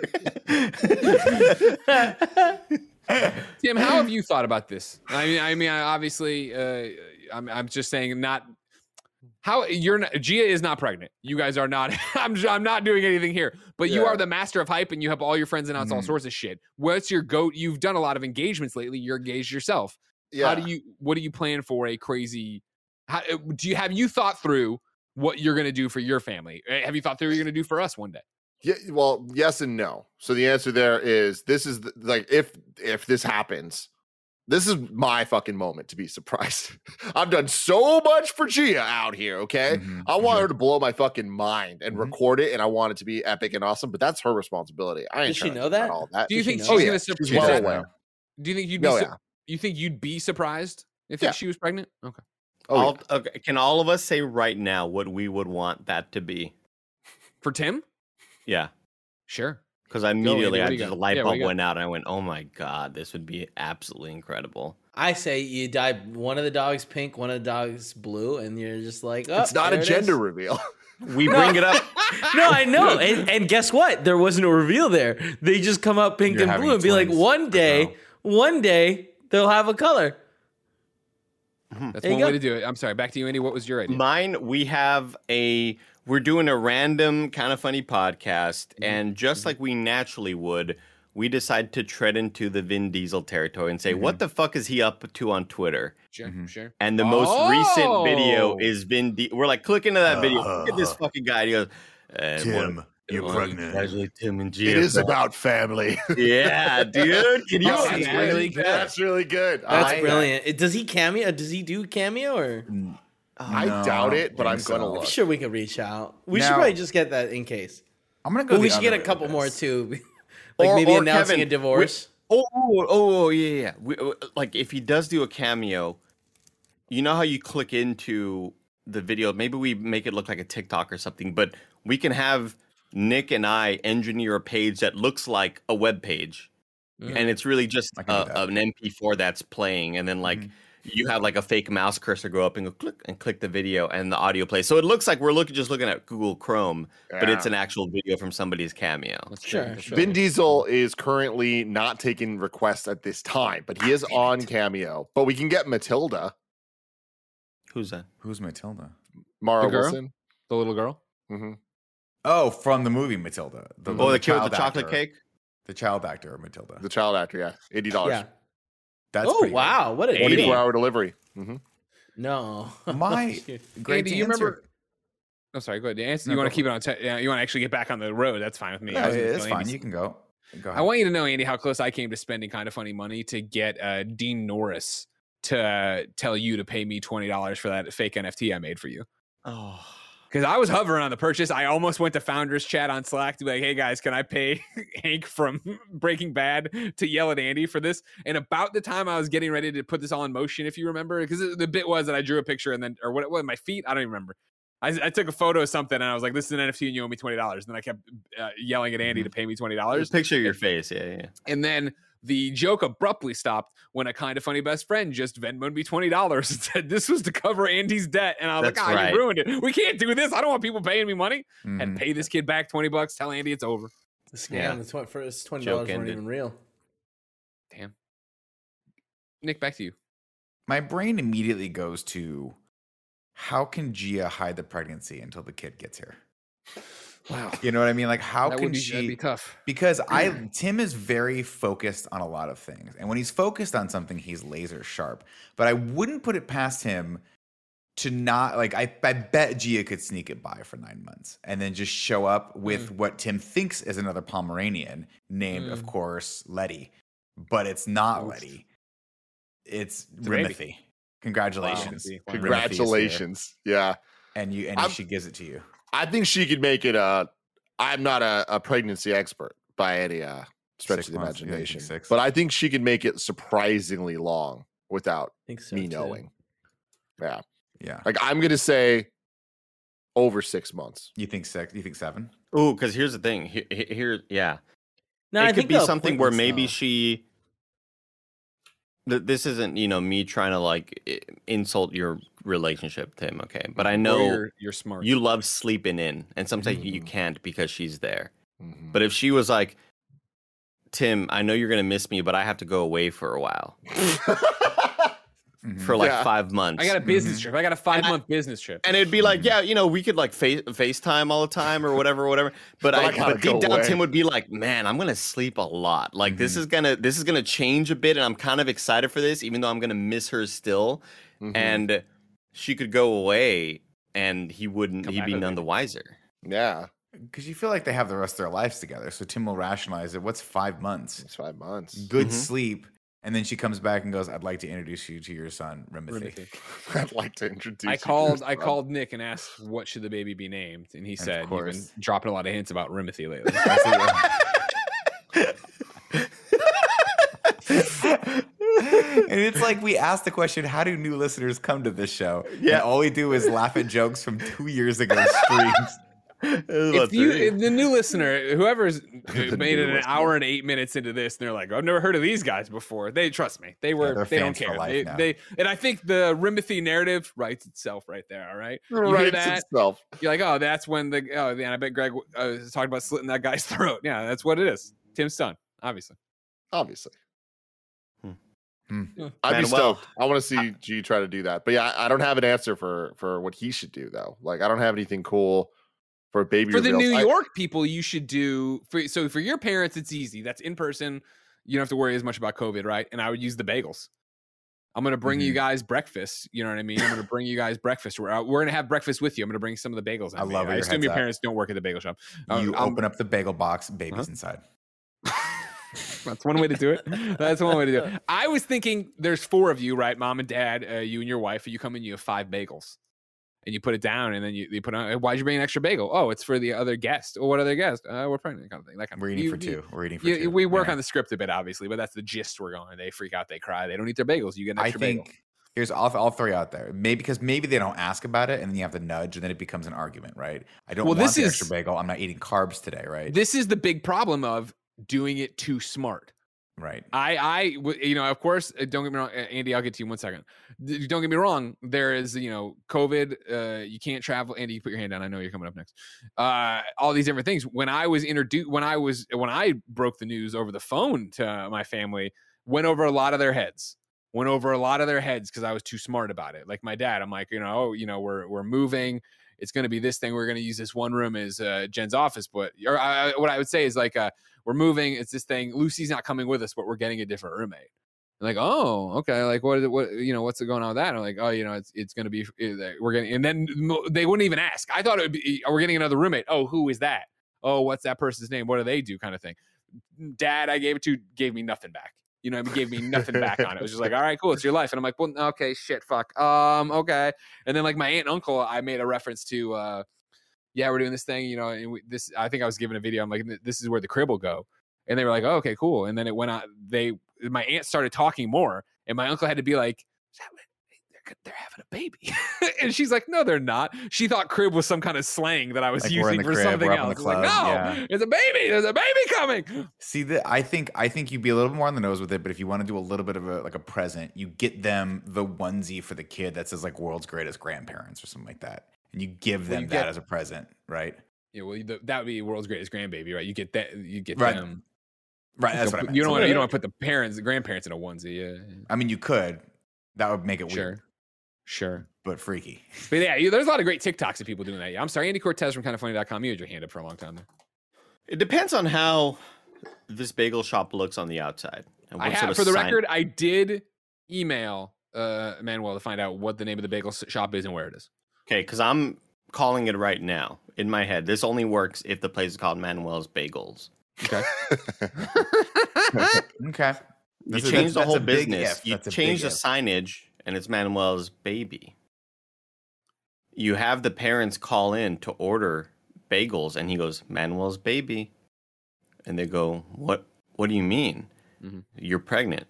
Tim, how have you thought about this? I mean, I mean, I obviously, uh, I'm, I'm just saying, not how you're not. Gia is not pregnant. You guys are not. I'm, I'm not doing anything here. But you Yeah. are the master of hype, and you have all your friends announce all Mhm. sorts of shit. What's your goat? You've done a lot of engagements lately. You're engaged yourself. Yeah. How do you? What do you plan for a crazy? How, do you have you thought through what you're going to do for your family? Uh, Have you thought through what you're going to do for us one day? Yeah, well, yes and no. So the answer there is this is the, like if if this happens, this is my fucking moment to be surprised. I've done so much for Gia out here, okay? Mhm, I want mhm. her to blow my fucking mind and Mhm. record it, and I want it to be epic and awesome. But that's her responsibility. I ain't Does she trying to know do that? that? All that. Do you Does she think know? she's Oh, going yeah. to She's surprise? well that? aware. Do you think you'd be? No, su- yeah. You think you'd be surprised if Yeah. she was pregnant? Okay. Oh, yeah. all, okay, can all of us say right now what we would want that to be? For Tim? Yeah. Sure. Because I Andy, immediately, what I do you just got? a light Yeah, what do bulb you got? went out, and I went, "Oh my god, this would be absolutely incredible." I say you dye one of the dogs pink, one of the dogs blue, and you're just like, oh, It's not there a it gender is. reveal. We bring it up. No, I know. And, and guess what? There wasn't a reveal there. They just come out pink You're and having blue and be like, twins one for day, now. one day they'll have a color. That's There you one go. way to do it. I'm sorry. Back to you, Andy. What was your idea? Mine, we have a we're doing a random kind of funny podcast, Mm-hmm. and just like we naturally would, we decide to tread into the Vin Diesel territory and say, "What the fuck is he up to on Twitter?" Sure. Mhm. Sure. And the most recent video Oh. is Vin. D- we're like, click into that video. Look at this fucking guy. He goes, uh, Tim, one- you're one- pregnant. Congratulate Tim and Gia. It is about family. Yeah, dude. Can you Oh, see that's it? really good. That's really good. That's I, brilliant. It- Does he cameo? Does he do cameo? Or I No, doubt I it, don't but I'm think gonna so. look. I'm sure we could reach out. We should Now- probably just get that in case. I'm gonna go. But we the should get other a way couple with more this. too. Like Or- maybe or announcing Kevin, a divorce. Oh, oh, oh, yeah, yeah. We, uh, like if he does do a cameo, you know how you click into the video. Maybe we make it look like a TikTok or something, but we can have Nick and I engineer a page that looks like a web page, Mhm. and it's really just I can do a, that. an M P four that's playing, and then like. Mhm. You have like a fake mouse cursor go up and go click and click the video and the audio plays. So it looks like we're looking just looking at Google Chrome, but it's Yeah. an actual video from somebody's cameo. That's Sure, good. That's sure. Vin Diesel is currently not taking requests at this time, but he is on Cameo. But we can get Matilda, Who's that? Who's Matilda? Mara The girl? Wilson. The little girl. hmm Oh, from the movie Matilda. The, Oh, the kid with child the chocolate actor. cake. The child actor of Matilda. The child actor, yeah, eighty dollars, Yeah. That's Oh pretty good. wow, what a eighty. deal. twenty-four hour delivery. hmm No. My great Andy, to you answer. remember? I'm sorry. Go ahead. Answer. No, you want go to keep it on? Te- yeah, you want to actually get back on the road? That's fine with me. No, I was gonna it's tell fine. Andy- You can go. Go ahead. I want you to know, Andy, how close I came to spending kind of funny money to get uh, Dean Norris to uh, tell you to pay me twenty dollars for that fake N F T I made for you. Oh, because I was hovering on the purchase. I almost went to Founders Chat on Slack to be like, hey guys, can I pay Hank from Breaking Bad to yell at Andy for this? And about the time I was getting ready to put this all in motion, if you remember, because the bit was that I drew a picture and then, or what, what my feet, I don't even remember. I, I took a photo of something and I was like, this is an N F T and you owe me twenty dollars. And then I kept uh, yelling at Andy to pay me twenty dollars. Picture your face, yeah, yeah. And then the joke abruptly stopped when a kind of funny best friend just Venmoed me twenty dollars and said this was to cover Andy's debt. And I was That's like, ah, right. you ruined it. We can't do this. I don't want people paying me money. Mhm. And pay this kid back twenty bucks. Tell Andy it's over. The scam. Yeah. The tw- first twenty Joke dollars weren't ended. even real. Damn. Nick, back to you. My brain immediately goes to how can Gia hide the pregnancy until the kid gets here? Wow. You know what I mean? Like, how that can would be, she? that'd be tough. Because I Tim is very focused on a lot of things. And when he's focused on something, he's laser sharp. But I wouldn't put it past him to not like I, I bet Gia could sneak it by for nine months and then just show up with Mm. what Tim thinks is another Pomeranian named, of Mm. course, Letty. But it's not Oof. Letty. It's a baby. Rimothy. Congratulations. Wow. Rimothy is here. Congratulations. Yeah. And you and I'm- she gives it to you. I think she could make it a. I'm not a, a pregnancy expert by any uh, stretch Six of the months, yeah, you think imagination, six? but I think she could make it surprisingly long without I think so me too. knowing. Yeah, Yeah. like I'm gonna say over six months. You think six? You think seven? Ooh, because here's the thing. Here, here yeah. No, it I could think be the something where appointments, maybe though. she th- this isn't, you know, me trying to like i- insult your relationship, Tim, okay? But I know you're, you're smart. you love sleeping in, and sometimes you Mhm. can't because she's there. Mhm. But if she was like, Tim, I know you're gonna miss me, but I have to go away for a while. Mhm. For like Yeah. five months. I got a business Mhm. trip. I got a five month business trip. and it'd be like, Mhm. yeah, you know, we could like face FaceTime all the time or whatever, whatever. But, But I I, gotta but deep go down, away. Tim would be like, man, I'm gonna sleep a lot. Like this Mhm. is gonna this is gonna change a bit, and I'm kind of excited for this, even though I'm gonna miss her still. Mhm. And she could go away, and he wouldn't. Come He'd back be with none me. the wiser. yeah, Because you feel like they have the rest of their lives together. So Tim will rationalize it. What's five months? it's five months. Good Mhm. sleep. And then she comes back and goes, I'd like to introduce you to your son, Rimothy. Rimothy. I'd like to introduce. I you to called. your I son. called Nick and asked what should the baby be named, and he of said, "You've been course. dropping a lot of hints about Rimothy lately." And it's like we asked the question, how do new listeners come to this show? Yeah. And all we do is laugh at jokes from two years ago streams. If you, if the new listener, whoever's The made new it an listener. hour and eight minutes into this, and they're like, "I've never heard of these guys before." They trust me. They were. they're they don't fans for care. life They, now. they and I think the Rimothy narrative writes itself right there. All right, you hear Writes that? itself. You're like, "Oh, that's when the." Oh, yeah, I bet Greg uh, was talking about slitting that guy's throat. Yeah, that's what it is. Tim's son, obviously. Obviously. Hmm. Hmm. I'd Man, be well, stoked. I want to see G try to do that, but yeah, I, I don't have an answer for for what he should do though. Like, I don't have anything cool for a baby For the reveals. New I- York people, you should do. For, so for your parents, it's easy. That's in person. You don't have to worry as much about COVID, right? And I would use the bagels. I'm gonna bring you Mhm. guys breakfast. You know what I mean? I'm gonna bring you guys breakfast. We're we're gonna have breakfast with you. I'm gonna bring some of the bagels. I made. love where I your assume head's your at. parents don't work at the bagel shop. Um, You I'm- open up the bagel box, baby's Huh? inside. That's one way to do it. That's one way to do it. I was thinking there's four of you, right? Mom and dad, uh, you and your wife. You come in, you have five bagels. And you put it down, and then you, you put on. Why'd you bring an extra bagel? Oh, it's for the other guest. Oh, what other guest? Uh, we're pregnant, kind of thing. That kind We're of eating you, for you- two. We're eating for you- two. we work Yeah. on the script a bit, obviously, but that's the gist we're going. They freak out, they cry, they don't eat their bagels. You get an I extra think bagel. here's all, all three out there. Maybe because maybe they don't ask about it, and then you have to nudge, and then it becomes an argument, right? I don't Well, want this the is- extra bagel. I'm not eating carbs today, right? This is the big problem of doing it too smart. right. I, I, w- you know, of course, uh, don't get me wrong, uh, Andy. I'll get to you in one second. D- Don't get me wrong. There is, you know, COVID. Uh, you can't travel. Andy, you put your hand down. I know you're coming up next. Uh, all these different things. When I was introduced, when I was, when I broke the news over the phone to my family, went over a lot of their heads. Went over a lot of their heads because I was too smart about it. Like my dad, I'm like, you know, oh, you know, we're we're moving. It's going to be this thing. We're going to use this one room as uh, Jen's office, but or I, what I would say is like, uh, we're moving. It's this thing. Lucy's not coming with us, but we're getting a different roommate. Like, oh, okay. Like, what? Is it, what? You know, what's going on with that? And I'm like, oh, you know, it's it's going to be. We're getting, and then they wouldn't even ask. I thought it would be. We're getting another roommate. Oh, who is that? Oh, what's that person's name? What do they do? Kind of thing. Dad, I gave it to, gave me nothing back. You know, I mean, gave me nothing back on it. It was just like, all right, cool, it's your life. And I'm like, well, okay, shit, fuck. Um, okay. And then like my aunt and uncle, I made a reference to uh yeah, we're doing this thing, you know, and we, this, I think I was given a video. I'm like, this is where the crib will go. And they were like, oh, okay, cool. And then it went on. They, my aunt started talking more, and my uncle had to be like, they're, they're having a baby. And she's like, no, they're not. She thought crib was some kind of slang that I was Like, we're in using the for crib, something we're up in else. the Like, no, club, yeah. there's a baby. There's a baby coming. See that I think I think you'd be a little bit more on the nose with it, but if you want to do a little bit of a like a present, you get them the onesie for the kid that says like world's greatest grandparents or something like that. And you give Well, them you that get- as a present, right? Yeah, well, the, that would be world's greatest grandbaby, right? You get that. You get Right. them. Right. That's what I You meant. don't So- want. You don't want to put the parents, the grandparents in a onesie. Yeah. I mean, you could. That would make it Sure. weird, Sure. but freaky. But yeah, you, there's a lot of great TikToks of people doing that. Yeah, I'm sorry, Andy Cortez from kind of funny dot com. You had your hand up for a long time there. It depends on how this bagel shop looks on the outside. And I what have, sort of for the sign- record, I did email uh, Manuel to find out what the name of the bagel s- shop is and where it is. Okay, because I'm calling it right now in my head. This only works if the place is called Manuel's Bagels. Okay. Okay. You That's a- change the that's whole a big business. if. You That's a change big the if. signage, and it's Manuel's baby. You have the parents call in to order bagels, and he goes, Manuel's baby. And they go, What What do you mean? Mhm. You're pregnant.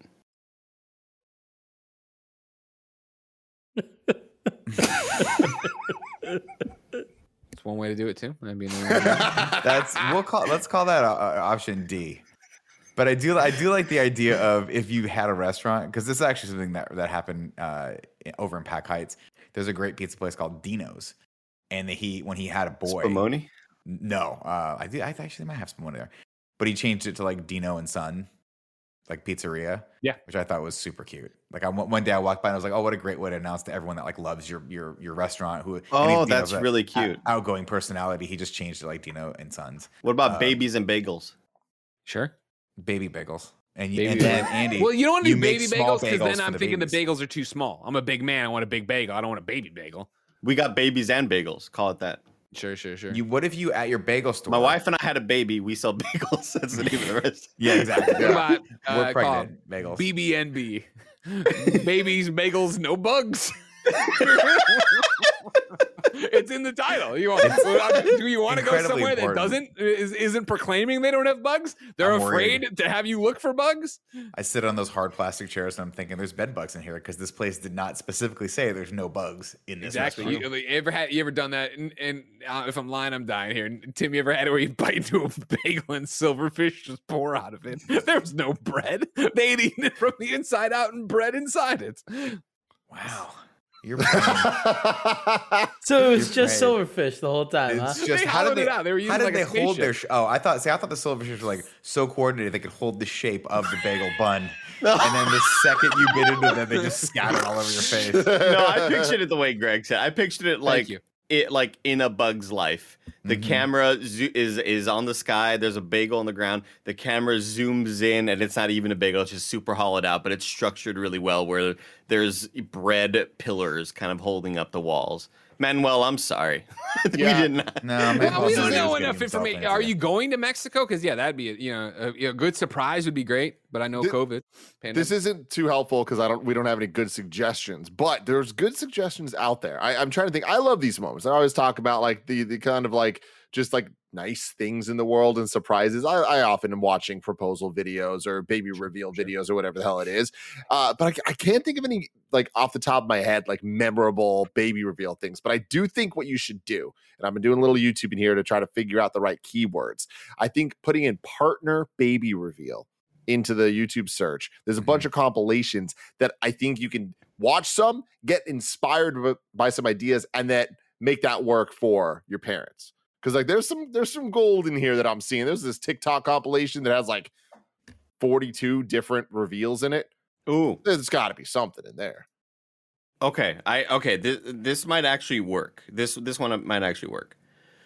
It's one way to do it too. That'd be another way to do it. That's we'll call let's call that uh, uh, option D. But I do I do like the idea of if you had a restaurant, because this is actually something that that happened uh, over in Pack Heights. There's a great pizza place called Dino's, and he when he had a boy. Spumoni? No, uh, I do. I actually might have some there, but he changed it to like Dino and Son, like pizzeria. Yeah. which I thought was super cute. Like I one day I walked by and I was like, oh, what a great way to announce to everyone that like loves your your your restaurant. Who? and he- Oh, you know, that's that really out- cute. Outgoing personality. He just changed it like Dino and Sons. What about Uh, babies and bagels? Sure. Baby bagels. And, you, Baby and then bagels. Andy. Well, you don't want to you do make baby small bagels because bagels then for I'm the thinking babies. the bagels are too small. I'm a big man. I want a big bagel. I don't want a baby bagel. We got babies and bagels. Call it that. Sure, sure, sure. You, what if you at your bagel store? My wife and I had a baby. We sell bagels. That's the name of the rest. Yeah, exactly. What about, We're uh, pregnant. Bagels. B B N B. Babies, bagels, no bugs. It's in the title. You want, do you want to go incredibly somewhere important. that doesn't is, isn't proclaiming they don't have bugs? They're I'm afraid worried. to have you look for bugs. I sit on those hard plastic chairs and I'm thinking there's bed bugs in here because this place did not specifically say there's no bugs in this Exactly. restaurant. You, you ever had you ever done that? And, and uh, if I'm lying, I'm dying here. Tim, you ever had it where you bite into a bagel and silverfish just pour out of it? There was no bread. They had eaten it from the inside out and bread inside it. Wow. You're right. So it was You're just right. silverfish the whole time, huh? It's just They how did hollowed they, it out. They were how using did like a they hold their spaceship. sh- oh I thought see I thought the silverfish were like so coordinated they could hold the shape of the bagel bun and then the second you bit into them they just scattered all over your face. No, I pictured it the way Greg said. I pictured it like you. it like in a bug's life. The Mhm. camera zo- is is on the sky. There's a bagel on the ground. The camera zooms in, and it's not even a bagel. It's just super hollowed out, but it's structured really well. Where there's bread pillars kind of holding up the walls. Manuel, I'm sorry, Yeah. we did not. No, man, Well, we Jose don't was know getting enough himself information. into Are it. you going to Mexico? Because yeah, that'd be a, you know a, a good surprise would be great. But I know Th- COVID. Pandemic. This isn't too helpful because I don't. We don't have any good suggestions, but there's good suggestions out there. I, I'm trying to think. I love these moments. I always talk about like the the kind of like just like nice things in the world and surprises. I, I often am watching proposal videos or baby reveal videos or whatever the hell it is. Uh, but I, I can't think of any like off the top of my head like memorable baby reveal things. But I do think what you should do, and I've been doing a little YouTube in here to try to figure out the right keywords. I think putting in partner baby reveal into the YouTube search. There's a Mhm. bunch of compilations that I think you can watch some, get inspired b- by some ideas, and then make that work for your parents. Because like there's some there's some gold in here that I'm seeing. There's this TikTok compilation that has like forty-two different reveals in it. Ooh, There's got to be something in there. okay. I okay. This this might actually work. This this one might actually work.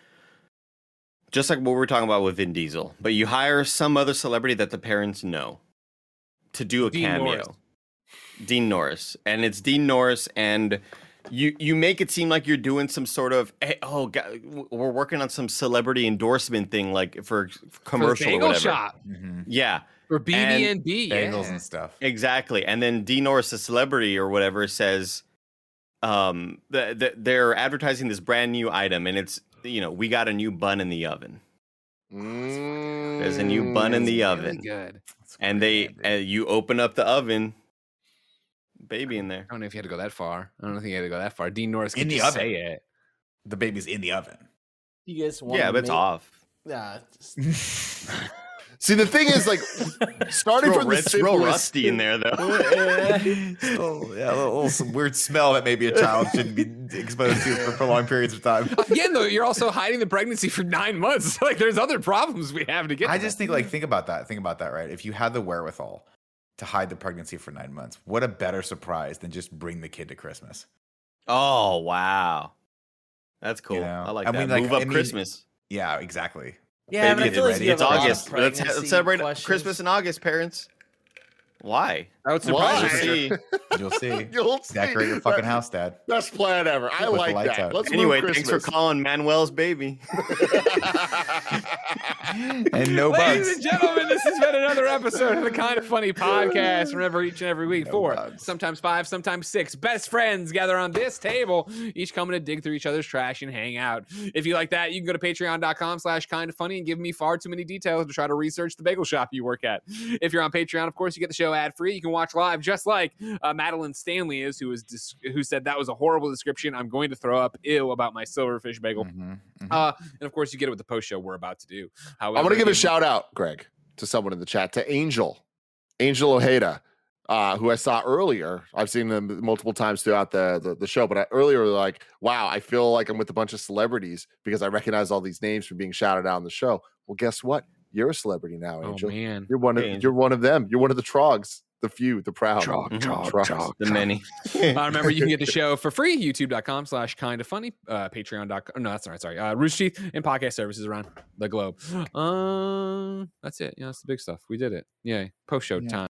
Just like what we were talking about with Vin Diesel, but you hire some other celebrity that the parents know to do a Dean cameo. Norris. Dean Norris, and it's Dean Norris, and you you make it seem like you're doing some sort of hey, oh God, we're working on some celebrity endorsement thing like for For the commercial or bagel whatever. shop Mhm. Yeah, for B B N B. bagels Yeah. and stuff? exactly. And then Dean Norris, the celebrity or whatever, says um the, the, they're advertising this brand new item, and it's you know, we got a new bun in the oven. Mm. There's a new bun in the Really oven, good. and they uh, you open up the oven, baby in there. I don't know if you had to go that far. I don't think you had to go that far. Dean Norris In can the just oven. say it. The baby's in the oven. You guys want? Yeah, but it's off. Yeah. Just... See, the thing is, like, starting Real, from the it's real simplest, rusty in there, though. oh, yeah, a little, little some weird smell that maybe a child shouldn't be exposed to for prolonged periods of time. Again, though, you're also hiding the pregnancy for nine months. Like, there's other problems we have to get. I to just think, like, think about that. Think about that, right? If you had the wherewithal to hide the pregnancy for nine months, what a better surprise than just bring the kid to Christmas. Oh wow, that's cool. You know? I like I that. mean, like, Move up I mean, Christmas. Yeah, exactly. Yeah, but I Baby, feel like ready. you It's have a lot of August. Let's, pregnancy let's celebrate questions. Christmas in August, parents. Why? That would surprise Why? you. You'll see. You'll see. Decorate your fucking house, Dad. Best plan ever. I Put the like lights that. out. Let's Anyway, move thanks for Christmas. calling Manuel's baby. And no Ladies bugs. and gentlemen, this has been another episode of the Kind of Funny podcast. Remember, each and every week, No four, bugs. sometimes five, sometimes six best friends gather on this table, each coming to dig through each other's trash and hang out. If you like that, you can go to patreon.com slash kind of funny and give me far too many details to try to research the bagel shop you work at. If you're on Patreon, of course, you get the show ad free. You can watch live, just like uh, Madeline Stanley is, who was dis- who said that was a horrible description. I'm going to throw up ew about my silverfish bagel. Mhm, mhm. Uh, and of course, you get it with the post show we're about to do. However, I want to give a if- shout out, Greg, to someone in the chat, to Angel, Angel Ojeda, uh, who I saw earlier. I've seen them multiple times throughout the, the, the show, but I, earlier, like, wow, I feel like I'm with a bunch of celebrities because I recognize all these names from being shouted out on the show. Well, guess what? You're a celebrity now, Oh Angel. man. You're one of Hey, Angel. you're one of them. You're one of the trogs, the few, the proud. Trog, Mhm. trog, Trogs. trog. The many. Uh, remember, you can get the show for free. YouTube.com slash kind of funny. Uh, Patreon.com. No, that's all right. Sorry. Uh, Rooster Teeth and podcast services around the globe. Um, that's it. Yeah, that's the big stuff. We did it. Yay. Post show Yeah. time.